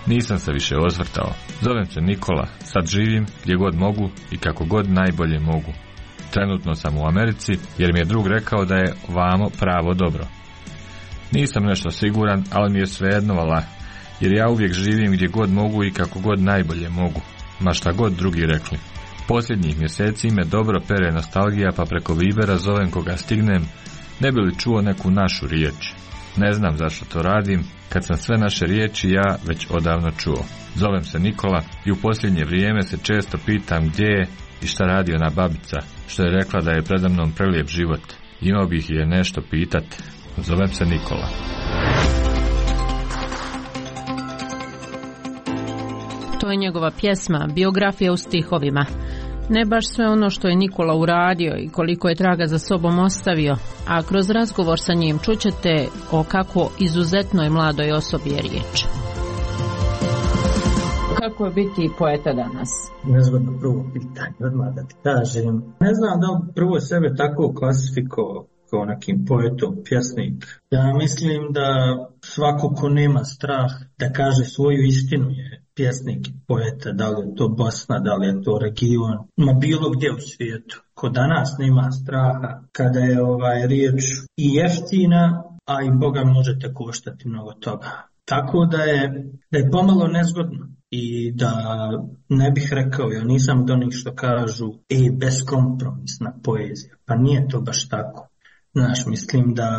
S17: Nisam se više osvrtao. Zovem se Nikola, sad živim gdje god mogu i kako god najbolje mogu. Trenutno sam u Americi jer mi je drug rekao da je vamo pravo dobro. Nisam nešto siguran, ali mi je svejedno vala, jer ja uvijek živim gdje god mogu i kako god najbolje mogu, ma šta god drugi rekli. Posljednjih mjeseci me dobro pere nostalgija, pa preko Vibera zovem koga stignem, ne bi li čuo neku našu riječ. Ne znam zašto to radim, kad sam sve naše riječi ja već odavno čuo. Zovem se Nikola i u posljednje vrijeme se često pitam gdje je i šta radi ona babica, što je rekla da je predamnom prelijep život. Imao bih je nešto pitat. Zovem se Nikola.
S21: To je njegova pjesma, biografija u stihovima. Ne baš sve ono što je Nikola uradio i koliko je traga za sobom ostavio, a kroz razgovor sa njim čućete o kako izuzetnoj mladoj osobi je riječ. Kako je biti poeta danas?
S22: Nezgodno prvo pitanje, odmah da ti kažem. Ne znam da li prvo sebe tako klasifikovao kao nekim poetom, pjesnik. Ja mislim da svako ko nema strah da kaže svoju istinu je pjesnik i poeta, da li je to Bosna, da li je to region, ma bilo gdje u svijetu. Ko danas nema straha kada je riječ i jeftina, a i Boga možete koštati mnogo toga. Tako da je pomalo nezgodno i da ne bih rekao, ja nisam od onih što kažu beskompromisna poezija, pa nije to baš tako. Znaš, mislim da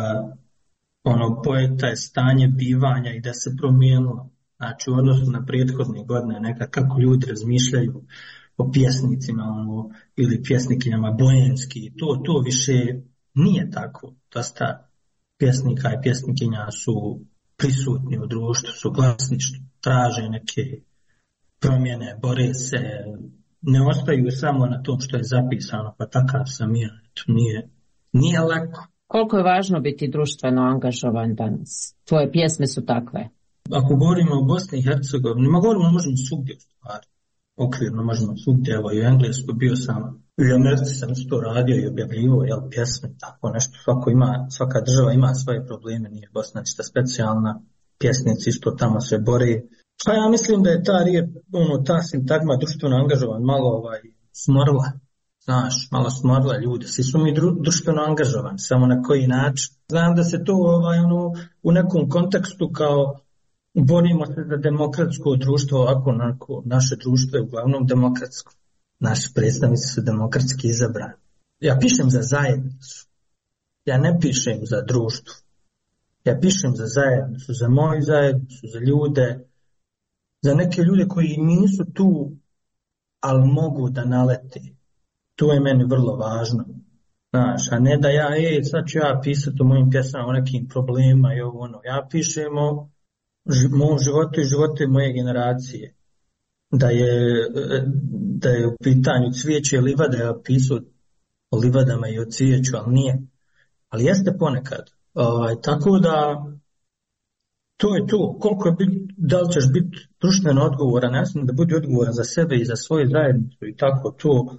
S22: poeta je stanje bivanja i da se promijenilo. Znači, u odnosu na prethodne godine, neka kako ljudi razmišljaju o pjesnicima ili pjesnikinjama bojenski, to više nije tako. Dosta pjesnika i pjesnikinja su prisutni u društvu, su glasni, traže neke promjene, bore se, ne ostaju samo na tom što je zapisano, pa takav sam ja. Nije lako.
S21: Koliko je važno biti društveno angažovan danas? Tvoje pjesme su takve.
S22: Ako govorimo o Bosni i Hercegovini, možemo svugdje u stvari. Okvirno možemo svugdje, evo i u Engleskoj bio sam, i u Americi sam isto radio i objavljivo, pjesme, tako nešto, svaka država ima svoje probleme, nije Bosna ništa specijalna, pjesnici isto tamo se bore. Pa ja mislim da je ta sintagma društveno angažovan malo smorla. Znaš, malo smorla ljudi, svi su mi društveno angažovani, samo na koji način. Znam da se to u nekom kontekstu kao borimo se za demokratsko društvo, ovako naše društvo je uglavnom demokratsko. Naši predstavnici su demokratski izabrani. Ja pišem za zajednicu, ja ne pišem za društvo. Ja pišem za zajednicu, za moju zajednicu, za ljude, za neke ljude koji nisu tu, ali mogu da nalete. To je meni vrlo važno. Znaš, a ne da sad ću ja pisati o mojim pjesama o nekim problemima i Ja pišem o mom životu i životu moje generacije. Da je u pitanju cvijeće livada, ja pisao o livadama i o cvijeću, ali nije. Ali jeste ponekad. Tako da to je to. Da li ćeš biti društveno odgovoran, ja sam da budi odgovoran za sebe i za svoju zajednicu i tako to.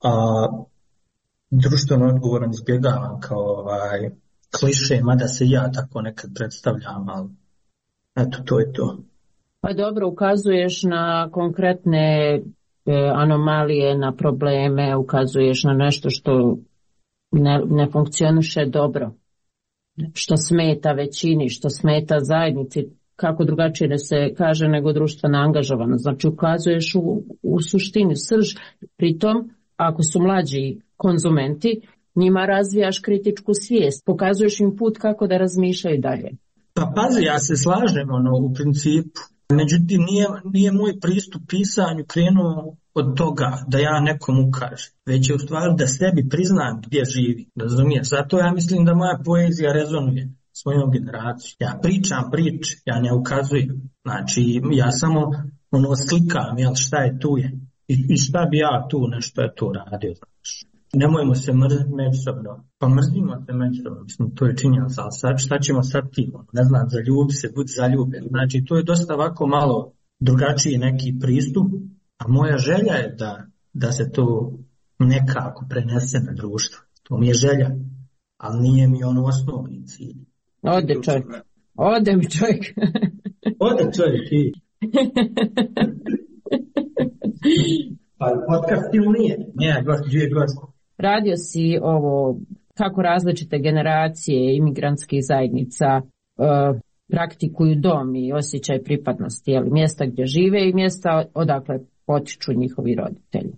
S22: Društveno odgovoran izbjegavam kao kliše, mada se ja tako nekad predstavljam, ali eto, to je to.
S21: Pa dobro, ukazuješ na konkretne anomalije, na probleme, ukazuješ na nešto što ne funkcioniše dobro, što smeta većini, što smeta zajednici, kako drugačije da se kaže nego društveno angažovano. Znači ukazuješ u suštini srž, pritom ako su mlađi konzumenti, njima razvijaš kritičku svijest, pokazuješ im put kako da razmišljaju dalje.
S22: Pa pazi, ja se slažem u principu. Međutim, nije moj pristup pisanju krenuo od toga da ja nekom ukažem, već je u stvari da sebi priznam gdje živi, razumiješ? Zato ja mislim da moja poezija rezonuje svojom generacijom. Ja pričam priče, ja ne ukazujem. Znači, ja samo slikam, šta je tu je. I šta bi ja tu nešto je to radio, znači. Nemojmo se mrziti međusobno. Pa mrzimo se međusobno, mislim, to je činjenica, ali sad šta ćemo sad tim? Ne znam, zaljubi se, budi zaljubljen. Znači, to je dosta ovako malo drugačiji neki pristup, a moja želja je da se to nekako prenese na društvo. To mi je želja, ali nije mi osnovni cilj.
S21: Ode čovjek. Ode mi čovjek.
S22: Ode čovjek i... Pa podcast ili nije? Nije, gost.
S21: Radio si ovo kako različite generacije imigrantskih zajednica praktikuju dom i osjećaj pripadnosti, jeli, mjesta gdje žive i mjesta odakle potiču njihovi roditelji.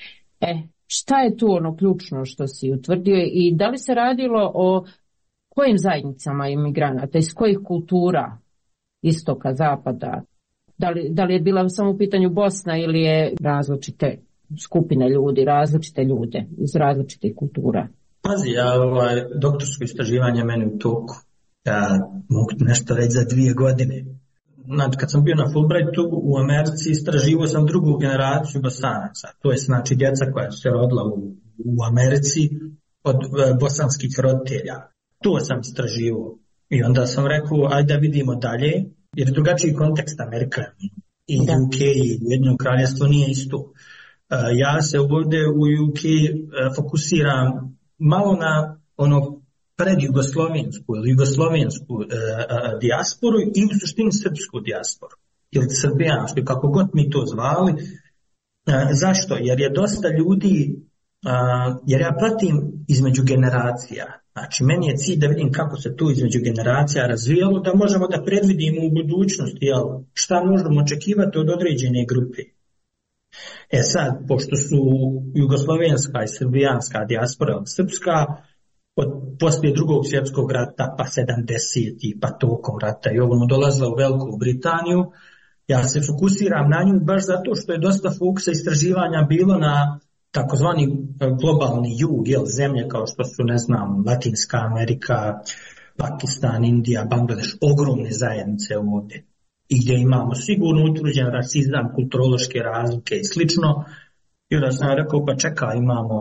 S21: Šta je tu ono ključno što si utvrdio i da li se radilo o kojim zajednicama imigranata, iz kojih kultura, istoka, zapada? Da li je bila samo u pitanju Bosna ili je različite skupine ljudi, različite ljude iz različitih kultura?
S22: Pazi, doktorsko istraživanje meni u toku. Ja mogu nešto reći za 2 godine. Znači, kad sam bio na Fulbrightu u Americi, istraživao sam drugu generaciju Bosanaca. To je znači djeca koja su se rodila u Americi od bosanskih roditelja. To sam istraživao. I onda sam rekao, ajde da vidimo dalje, jer drugačiji kontekst Amerika i UK i Ujedinjeno kraljevstvo nije isto. Ja se ovdje u UK fokusiram malo na ono predjugoslovensku ili jugoslovensku dijasporu i u suštini srpsku dijasporu ili srbijansku, kako god mi to zvali. Zašto? Jer je dosta ljudi, jer ja pratim između generacija. Znači, meni je cilj da vidim kako se tu između generacija razvijalo, da možemo da predvidimo u budućnosti šta možemo očekivati od određene grupe. Sad, pošto su jugoslovenska i srbijanska dijaspora srpska, poslije Drugog svjetskog rata, pa 70. pa tokom rata i ovo dolazila u Veliku Britaniju, ja se fokusiram na nju baš zato što je dosta fokusa istraživanja bilo na takozvani globalni jug, zemlje kao što su, ne znam, Latinska Amerika, Pakistan, Indija, Bangladeš, ogromne zajednice ovdje. I gdje imamo sigurno utvrđen rasizam, kulturološke razlike i slično. I onda sam rekao, pa čekaj, imamo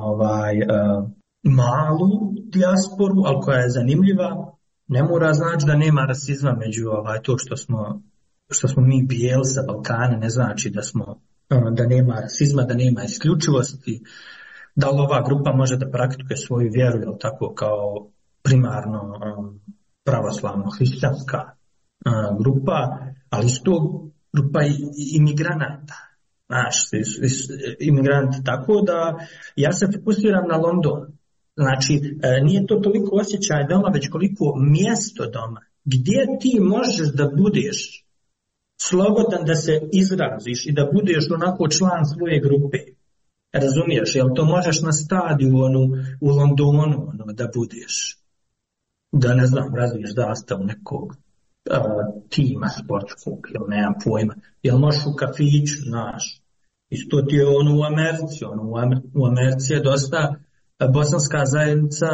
S22: malu dijasporu, ali koja je zanimljiva. Ne mora znači da nema rasizma među to što smo mi bijeli sa Balkana, ne znači da nema rasizma, da nema isključivosti, da li ova grupa može da praktikuje svoju vjeru, jel tako, kao primarno pravoslavno hrišćanska grupa, ali isto grupa imigranata. Imigranti, tako da ja se fokusiram na London. Znači, nije to toliko osjećaj doma, već koliko mjesto doma, gdje ti možeš da budeš slobodan da se izraziš i da budeš onako član svoje grupe. Razumiješ, jel to možeš na stadionu u Londonu da budeš, da ne znam, razviješ zastavu nekog tima sportskog, jel nemam pojma, jel možeš u kafiću, znaš. Isto ti je u Americi, u Americi je dosta bosanska zajednica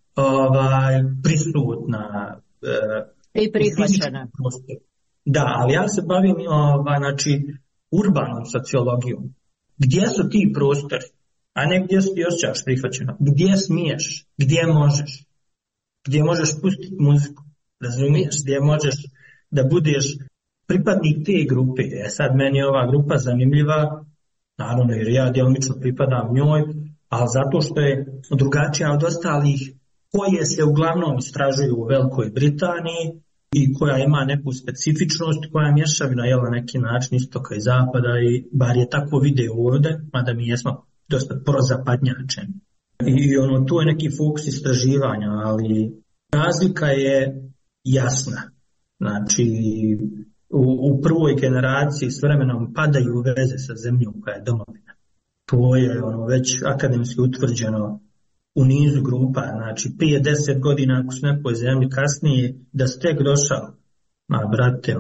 S22: prisutna
S21: i prihvaćena.
S22: Da, ali ja se bavim urbanom sociologijom. Gdje su ti prostori, a ne gdje ti osjećaš prihvaćeno? Gdje smiješ, gdje možeš pustiti muziku, razumiješ, gdje možeš da budeš pripadnik te grupe. Sad meni je ova grupa zanimljiva, naravno jer ja djelomično pripadam njoj, ali zato što je drugačija od ostalih koje se uglavnom istražuju u Velikoj Britaniji i koja ima neku specifičnost, koja je mješavina na neki način istoka i zapada, i bar je tako video ovdje, mada mi jesmo dosta prozapadnjačeni. I tu je neki fokus istraživanja, ali razlika je jasna. Znači, u prvoj generaciji s vremenom padaju veze sa zemljom koja je domovina. To je već akademski utvrđeno u nizu grupa, znači 5-10 godina ako su nekoj zemlji kasnije, da ste tek došao, brate,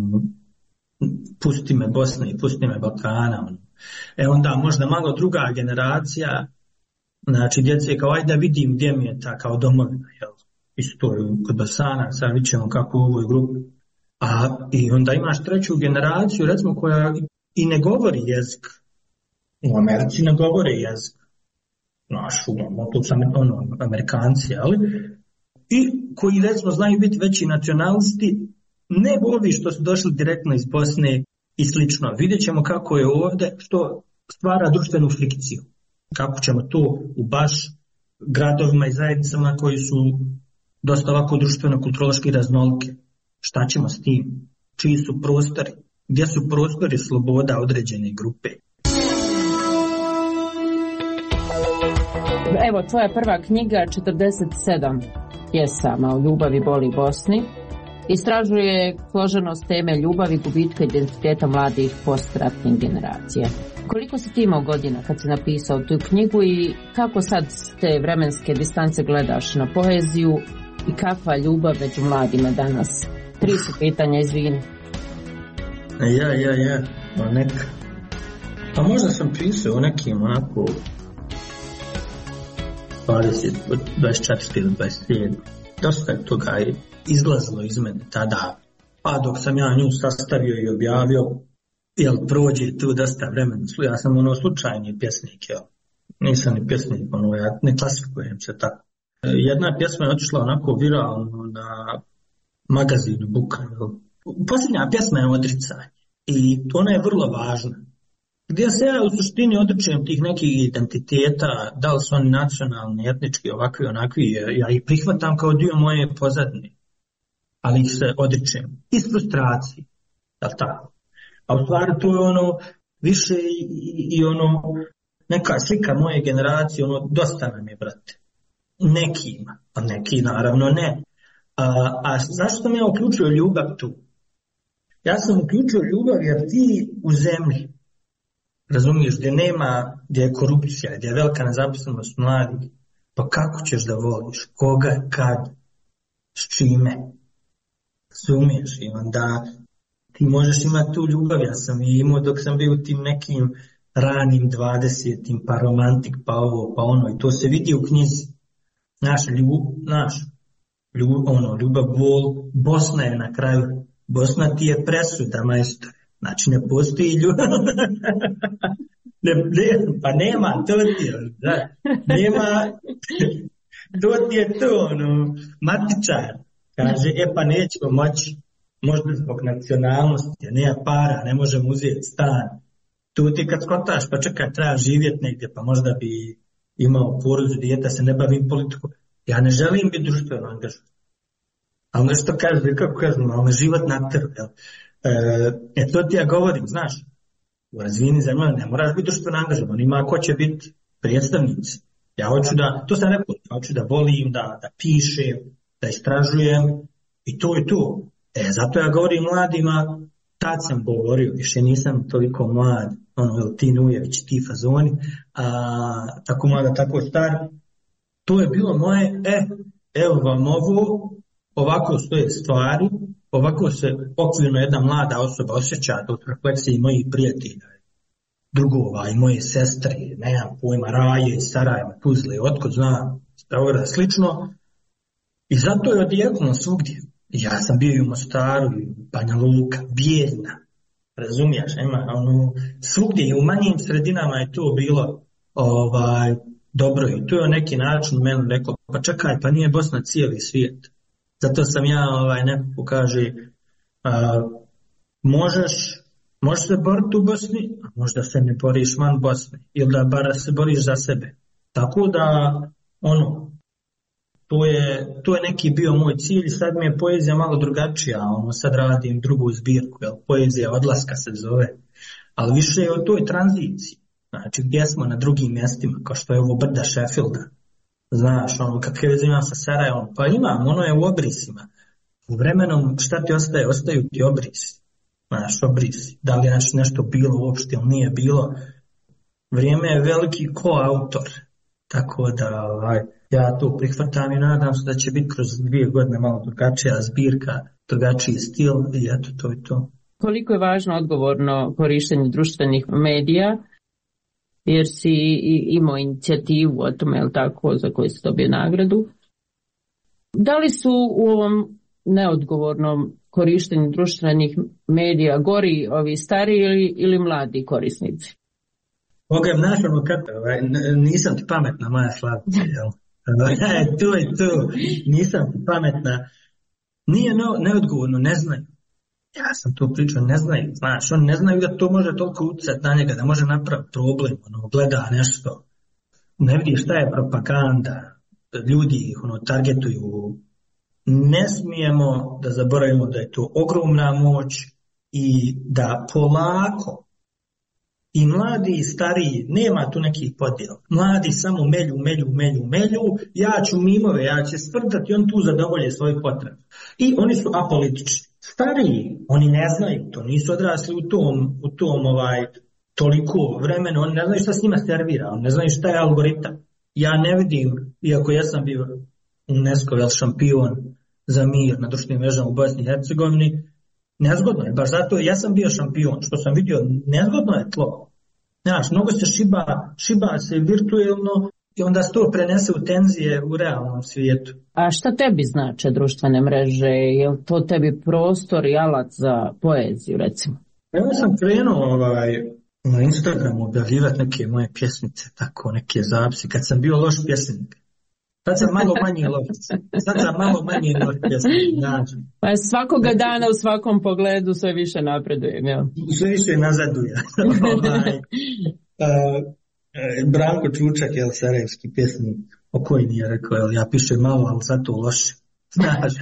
S22: pusti me Bosne i pusti me Balkana. Onda možda malo druga generacija, znači djece kao ajde da vidim gdje mi je ta kao domovina, jel? Isto kod Bosana, sad vidit ćemo kako u ovoj grupi. I onda imaš treću generaciju, recimo, koja i ne govori jezik. U Americi ne govore jezik. To su Amerikanci, ali i koji recimo znaju biti veći nacionalisti, ne ovi što su došli direktno iz Bosne i slično. Vidjet ćemo kako je ovdje, što stvara društvenu frikciju. Kako ćemo to u baš gradovima i zajednicama koji su dosta ovako društveno-kulturološki raznolike. Šta ćemo s tim? Čiji su prostori? gdje su prostori sloboda određene grupe.
S21: Evo, tvoja prva knjiga, 47 pjesama o ljubavi, boli i Bosni, istražuje složenost teme ljubavi, gubitka identiteta mladih postratnih generacija. Koliko si ti imao godina kad si napisao tu knjigu i kako sad s te vremenske distance gledaš na poeziju i kakva ljubav među mladima danas? 3 su pitanja, izvini.
S22: Ja, neka. Pa možda sam pisao o nekim onako 20, 24 ili 27. Dosta je toga izlazilo iz mene tada. Pa dok sam ja nju sastavio i objavio, prođe tu dosta vremena. Ja sam slučajni pjesnik, nisam ni pjesnik, ja ne klasifikujem se tako. Jedna pjesma je otišla onako viralno na magazinu Buka. Posljednja pjesma je Odricanje i ona je vrlo važna. Gdje se ja u suštini odričem tih nekih identiteta, da li su oni nacionalni, etnički, ovakvi, onakvi, ja ih prihvatam kao dio moje pozadine, ali ih se odričem iz frustracije, da li tako? A u stvari to je više i neka slika moje generacije, dosta nam je, brate. Nekima, a neki naravno ne. A zašto sam ja uključio ljubav tu? Ja sam uključio ljubav jer ti u zemlji, razumiješ, gdje je korupcija, gdje je velika nezaposlenost mladih, pa kako ćeš da voliš, koga, kad, s čime, razumiješ, i onda ti možeš imati tu ljubav. Ja sam i imao dok sam bio u tim nekim ranim 20-tim, pa romantik, pa ovo, pa ono, i to se vidi u knjizi. Ljubav, bol, Bosna je na kraju, Bosna ti je presuda, majstore. Znači ne postoji ljubav. Pa nema, to ti je, da. Nema, to ti je to, matičar. Kaže, pa nećemo moći, možda zbog nacionalnosti, nema para, ne možemo uzeti stan. Tu ti kad skotaš, pa čekaj, treba živjeti negdje, pa možda bi imao porodicu, dijete, se ne bavim politikom. Ja ne želim biti društveno angažovan. Ali nešto kaže, kako kažem, ali život na trgu, jel? To ti ja govorim, znaš, u razvijenim zemljama ne moraš biti društveno angažovan, ima ko će biti predstavnici. Ja hoću da, to sam rekao, ja hoću da volim, da pišem, da istražujem i to je to. Zato ja govorim mladima, tad sam govorio, više nisam toliko mlad, ti Nujević, ti fazoni, tako mlada, tako star. To je bilo moje, evo vam ovo, ovako stoje stvari, ovako se okvirno jedna mlada osoba osjeća od refleksije mojih prijatelja, drugova i moje sestre, nemam pojma, Raje, Sarajeva, Tuzle, otkud znam, Beograda, slično. I zato je odjeknuo svugdje. Ja sam bio i u Mostaru, i u Banja Luka, Bijeljna, razumiješ, svugdje i u manjim sredinama je to bilo dobro i to je na neki način meni rekao, pa čekaj, pa nije Bosna cijeli svijet. Zato sam ja nekako kaže, možeš se boriti u Bosni, a možda se ne boriš van Bosne, ili da bar se boriš za sebe. Tako da, to je neki bio moj cilj, sad mi je poezija malo drugačija, sad radim drugu zbirku, poezija odlaska se zove, ali više je o toj tranziciji, znači gdje smo na drugim mjestima, kao što je ovo brda Sheffielda, znaš, kakve veze imam sa Sarajevom, pa imam, ono je u obrisima, u vremenom šta ti ostaje, ostaju ti obrisi, znaš, obrisi, da li je nešto bilo uopšte ili nije bilo, vrijeme je veliki koautor, tako da, ja to prihvatam i nadam se da će biti kroz 2 godine malo drugačija zbirka, drugačiji stil i eto, to je to.
S21: Koliko je važno odgovorno korištenje društvenih medija, jer si imao inicijativu o tome, je li tako, za koju si dobio nagradu. Da li su u ovom neodgovornom korištenju društvenih medija gori ovi stariji ili mladi korisnici?
S22: Nisam ti pametna, moja Slavica, jel? To je to, nisam ti pametna. Nije neodgovorno, ne znaju. Ja sam to pričao, ne znaju, znaš, oni ne znaju da to može toliko utjecati na njega, da može napraviti problem, gleda nešto, ne vidi šta je propaganda, ljudi ih targetuju. Ne smijemo da zaboravimo da je to ogromna moć i da polako i mladi i stariji, nema tu nekih podjela. Mladi samo melju, ja ću mimove, ja ću sprdati, on tu zadovolje svoje potrebe. I oni su apolitični. Stariji, oni ne znaju to, nisu odrasli u tom toliko vremena, oni ne znaju šta s njima servira, oni ne znaju šta je algoritam. Ja ne vidim, iako ja sam bio UNESCO šampion za mir na društvenim mrežama u Bosni i Hercegovini, nezgodno je, baš zato ja sam bio šampion, što sam vidio, nezgodno je tlo. Znaš, mnogo se šiba se virtuelno i onda se to prenese u tenzije u realnom svijetu.
S21: A šta tebi znače društvene mreže? Je li to tebi prostor i alat za poeziju, recimo?
S22: Ja sam krenuo na Instagramu objavljivati neke moje pjesmice, tako neke zapisi, kad sam bio loš pjesnik. Sad sam malo manje loš pjesnik. Znači.
S21: Pa svakoga dana u svakom pogledu sve više napredujem, jel?
S22: Sve više nazaduje. Branko Čučak, sarajevski pjesnik, o koji nije rekao, ja pišem malo, ali zato loše. Znaš,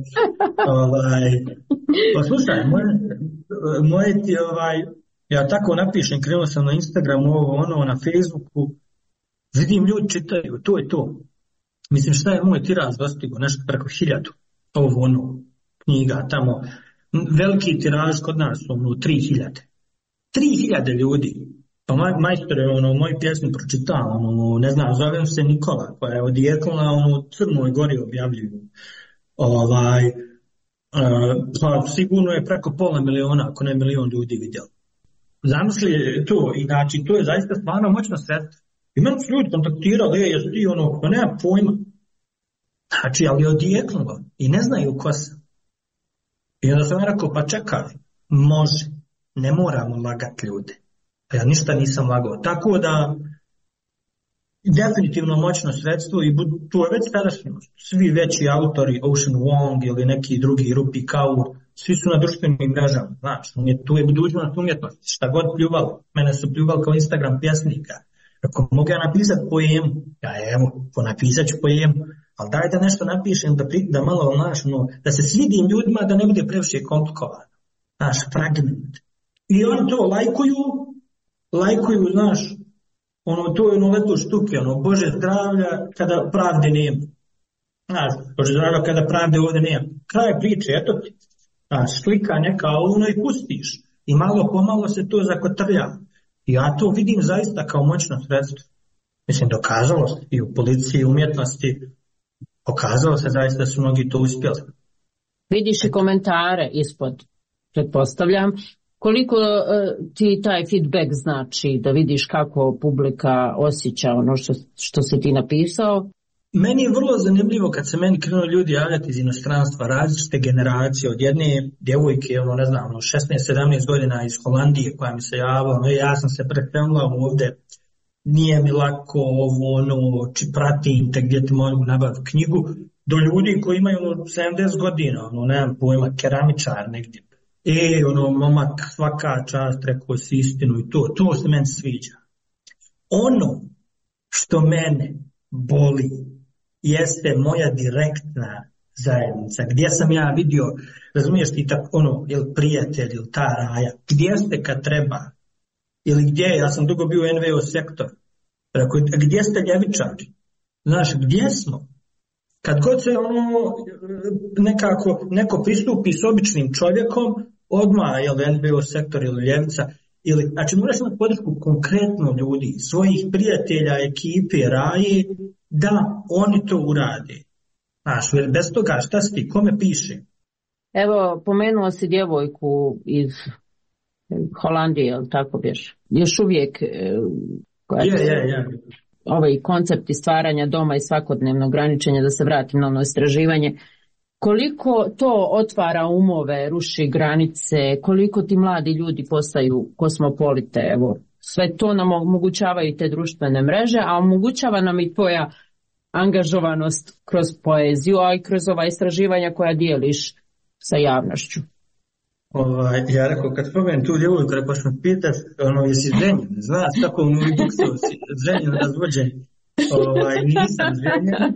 S22: pa slušaj, moje ti, ja tako napišem, krenuo sam na Instagramu, na Facebooku, vidim ljudi čitaju, to je to. Mislim, šta je moj tiraž dostigo, nešto preko 1000, knjiga tamo, veliki tiraž kod nas, 3000. 3000 ljudi. Pa majstore, moju pjesmu pročitao, ne znam, zovem se Nikola, koja je odjekla, u Crnoj Gori objavljuju. Pa sigurno je preko 500.000, ako ne 1 milion ljudi vidjeli. Zamisli to, i znači to je zaista stvarno moćno sredstvo. I meni su ljudi kontaktirali, jesi ti pa nema pojma. Znači, ali je odjeknulo i ne znaju ko sam. I onda sam rekao, pa čekaj, može, ne moramo lagati ljude. Ja ništa nisam lagao. Tako da, definitivno moćno sredstvo i to je već tadašnjost. Svi veći autori, Ocean Wong ili neki drugi, Rupi Kaur, svi su na društvenim mrežama. Znaš, tu je budućnost umjetnosti. Šta god pljuvalo. Mene su pljuvali kao Instagram pjesnika. Ako mogu ja napisati poemu, napisat ću poemu, ali daj da nešto napišem, da malo, da se svidim ljudima, da ne bude previše komplikovano. Znaš, fragment. I oni to lajkuju, znaš, to je leto štuke, Bože zdravlja kada pravde nema. Znaš, Bože zdravlja kada pravde ovdje nema. Kraj priče, eto ti. Znaš, slika neka i pustiš. I malo pomalo se to zakotrlja. Ja to vidim zaista kao moćno sredstvo. Mislim, dokazalo se i u policiji, umjetnosti, pokazalo se zaista da su mnogi to uspjeli.
S21: Vidiš i komentare ispod, pretpostavljam. Koliko ti taj feedback znači da vidiš kako publika osjeća ono što si ti napisao?
S22: Meni je vrlo zanimljivo kad se meni krenuli ljudi javljati iz inostranstva, različite generacije, od jedne djevojke, 16-17 godina iz Holandije koja mi se javila, ja sam se preselila ovdje, nije mi lako pratim te gdje ti mogu nabaviti knjigu, do ljudi koji imaju 70 godina, nemam pojma, keramičar negdje. Momak, svaka čast, rekao si istinu i to se meni sviđa. Ono što mene boli jeste moja direktna zajednica, gdje sam ja vidio, razumiješ ti tako, ili prijatelj, ili ta raja, gdje ste kad treba, ili gdje, ja sam dugo bio u NVO sektor, gdje ste ljevičari, znaš, gdje smo? Kad god se neko pristupi s običnim čovjekom, odmah, NVO sektor ili ljevica, znači moraš imati podršku konkretno ljudi, svojih prijatelja, ekipe, raje, da oni to urade. Znaš, jer bez toga šta si ti, kome piše?
S21: Evo, pomenuo si djevojku iz Holandije, ili tako bješ? Još uvijek ovaj koncept stvaranja doma i svakodnevno graničenja, da se vratim na ono istraživanje. Koliko to otvara umove, ruši granice, koliko ti mladi ljudi postaju kosmopolite, evo, sve to nam omogućavaju te društvene mreže, a omogućava nam i tvoja angažovanost kroz poeziju, a i kroz ova istraživanja koja dijeliš sa javnošću.
S22: Ja rekao, kad spomenem tu djevojku, rekao što me pitaš, jesi ženjen, znaš kako u Novi Buksu si ženjen, razvođen. Nisam ženjen,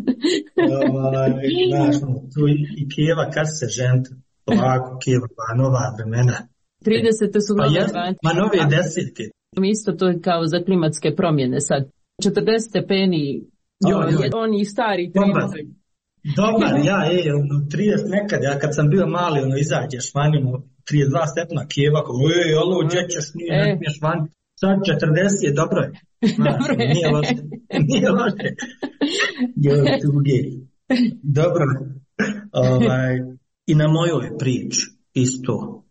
S22: znaš, tu i Kijeva kad se ženta, ovako Kijeva, nova vremena,
S2: 30. su mnogo drugačije.
S22: Ma nove desete.
S2: Isto to je kao za klimatske promjene sad. 40 stepeni, oni stari 30.
S22: Dobar, 30 nekad, ja kad sam bio mali, izađeš vani, 32 stepna Kijeva, alo, gdje ćeš, ne smiješ vani. Sad 40 dobro je. Nije loše. Dobro. I na mojoj priči isto.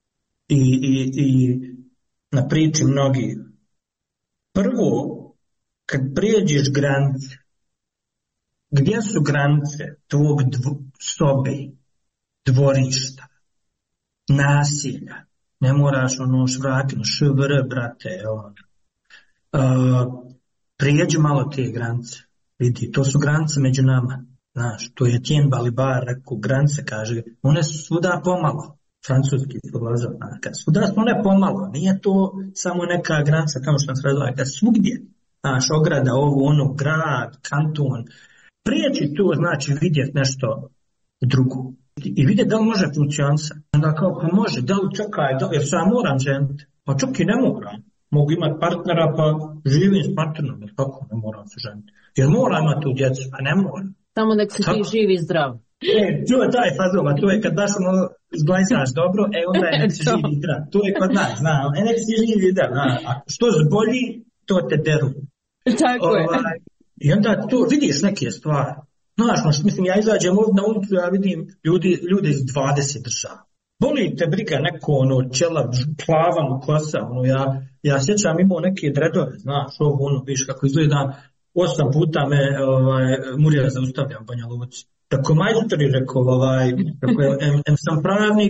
S22: I na priči mnogi. Prvo, kad prijeđeš granice, gdje su granice tvog sobe, dvorišta, nasilja? Ne moraš švrakinu, švr, brate. Prijeđi malo te granice. Vidi, to su granice među nama. Znaš, to je Tien Balibar rekao, granice, kaže, one su svuda pomalo. Francuski filozof, svuda su one pomalo. Nije to samo neka granica, kao što nas razvoja, svugdje. Znaš, ograda, grad, kanton. Prijeći to znači vidjeti nešto drugo. I vidjeti da li može funkcionisati. Onda kao, pa može, da li čekaj, jer se ja moram ženiti. Pa čak i ne moram. Mogu imati partnera, pa živim s partnerom, jer kako ne moram se ženiti. Jer moram imati tu djecu, pa ne moram.
S2: Samo nek se ti živi zdrav.
S22: To je taj fazova, to je kad baš izglajsaš dobro, onda je nek se živi zdrav. To je kod nas, nek se živi zdrav. A što zbolji, to te deru.
S2: Tako je.
S22: I onda tu vidiš neke stvari. Znaš, mislim, ja izađem ovdje na ulicu, ja vidim ljude iz 20 država. Boli te briga neko, čela, plavan kosa, ja sjećam imao neke dredove, znaš, viš kako izgleda, 8 puta me Murija zaustavljam Banja Luci. Tako majstori rekao, sam pravnik,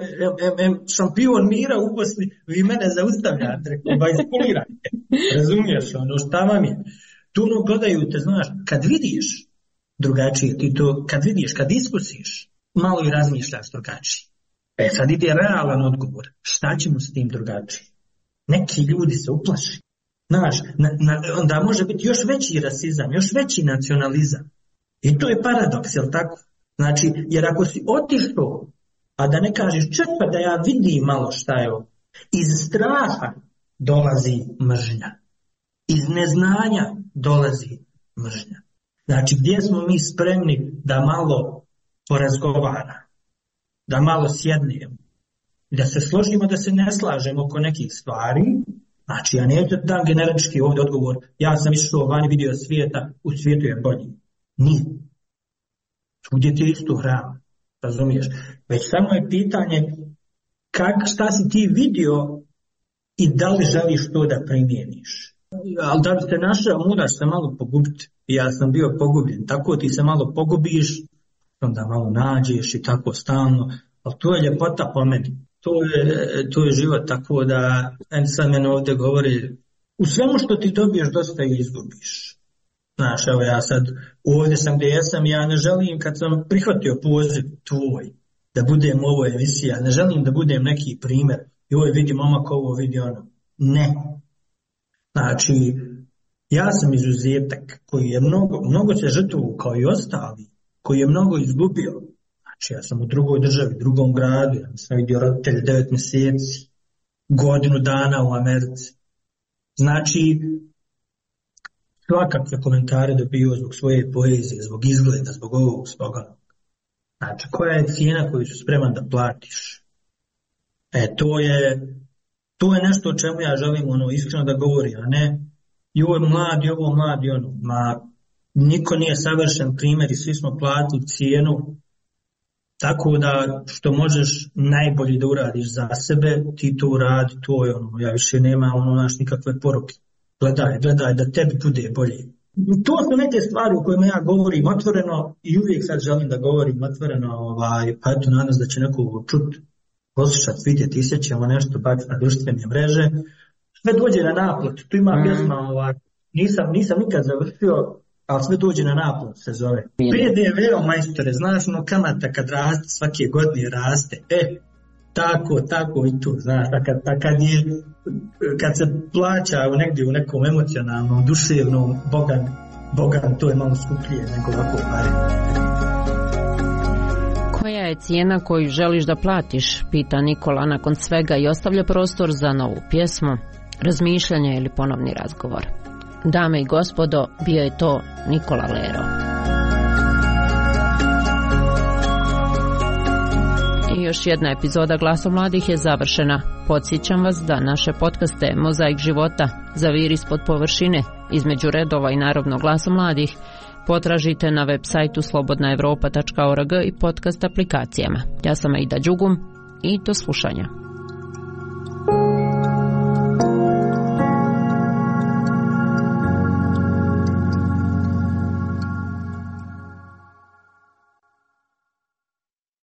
S22: šampion mira u Bosni, vi mene zaustavljate, rekao, iskulirajte, razumiješ, šta vam je? Tu gledaju te, znaš, kad vidiš drugačije, kad iskusiš, malo i razmišljaš drugačije. Sad ide realan odgovor, šta ćemo s tim drugačije? Neki ljudi se uplaši. Znaš, onda može biti još veći rasizam, još veći nacionalizam. I to je paradoks, jel tako? Znači, jer ako si otišao, a da ne kažeš čekaj da ja vidim malo šta je ovo, iz straha dolazi mržnja. Iz neznanja dolazi mržnja. Znači, gdje smo mi spremni da malo porazgovaramo, da malo sjednemo, da se složimo, da se ne slažemo oko nekih stvari. Znači, ja neću dam generički ovdje odgovor, ja sam išao vani vidio svijeta, u svijetu je bolji. Nije. Svugdje ti isto hrana, razumiješ? Već samo je pitanje šta si ti vidio i da li želiš to da primjeniš. Ali da bi se našao, moraš se malo pogubiti. Ja sam bio pogubljen. Tako ti se malo pogubiš, onda malo nađeš i tako stalno. Ali to je ljepota po meni. To je život, tako da sad meni ovdje govori u svemu što ti dobiješ dosta i izgubiš. Znaš, evo ja sad ovdje sam gdje jesam, ja ne želim kad sam prihvatio poziv tvoj da budem ovo emisija, ne želim da budem neki primjer. Joj, vidi momak ovo, vidi ono. Ne. Znači, ja sam izuzetak koji je mnogo se žrtvovao kao i ostali, koji je mnogo izgubio. Znači, ja sam u drugoj državi, drugom gradu, ja sam vidio roditelje 9 mjeseci, godinu dana u Americi. Znači, svakakve komentare dobio zbog svoje poezije, zbog izgleda, zbog ovog, zbog onog. Znači, koja je cijena koju su spreman da platiš? To je nešto o čemu ja želim iskreno da govorim, a ne joj mladi, ovo mladi, ono. Niko nije savršen primjer i svi smo platili cijenu, tako da što možeš najbolje da uradiš za sebe, ti to uradi, to je ono, ja više nema nikakve poruke. Gledaj da tebi bude bolje. To su neke stvari u kojima ja govorim otvoreno i uvijek sad želim da govorim otvoreno, pa eto nadam se da će neko čuti, poslušati, vidjeti, isjećamo nešto, baciti na društvene mreže. Sve dođe na naplatu, tu ima pjesma, nisam nikad završio, ali sve dođe na naplatu se zove. PDV, majstore, znaš kamata kad raste, svake godine raste, tako i tu, znaš, kad se plaća negdje u nekom emocionalnom, duševnom, bogan, to je malo skuplje nego ovako pare.
S21: Koja je cijena koju želiš da platiš, pita Nikola nakon svega i ostavlja prostor za novu pjesmu, razmišljanje ili ponovni razgovor. Dame i gospodo, bio je to Nikola Lero. I još jedna epizoda Glasa mladih je završena. Podsjećam vas da naše podcaste Mozaik života, Zavir ispod površine, Između redova i Naravno Glasa mladih potražite na web sajtu slobodnaevropa.org i podcast aplikacijama. Ja sam Aida Đugum i do slušanja.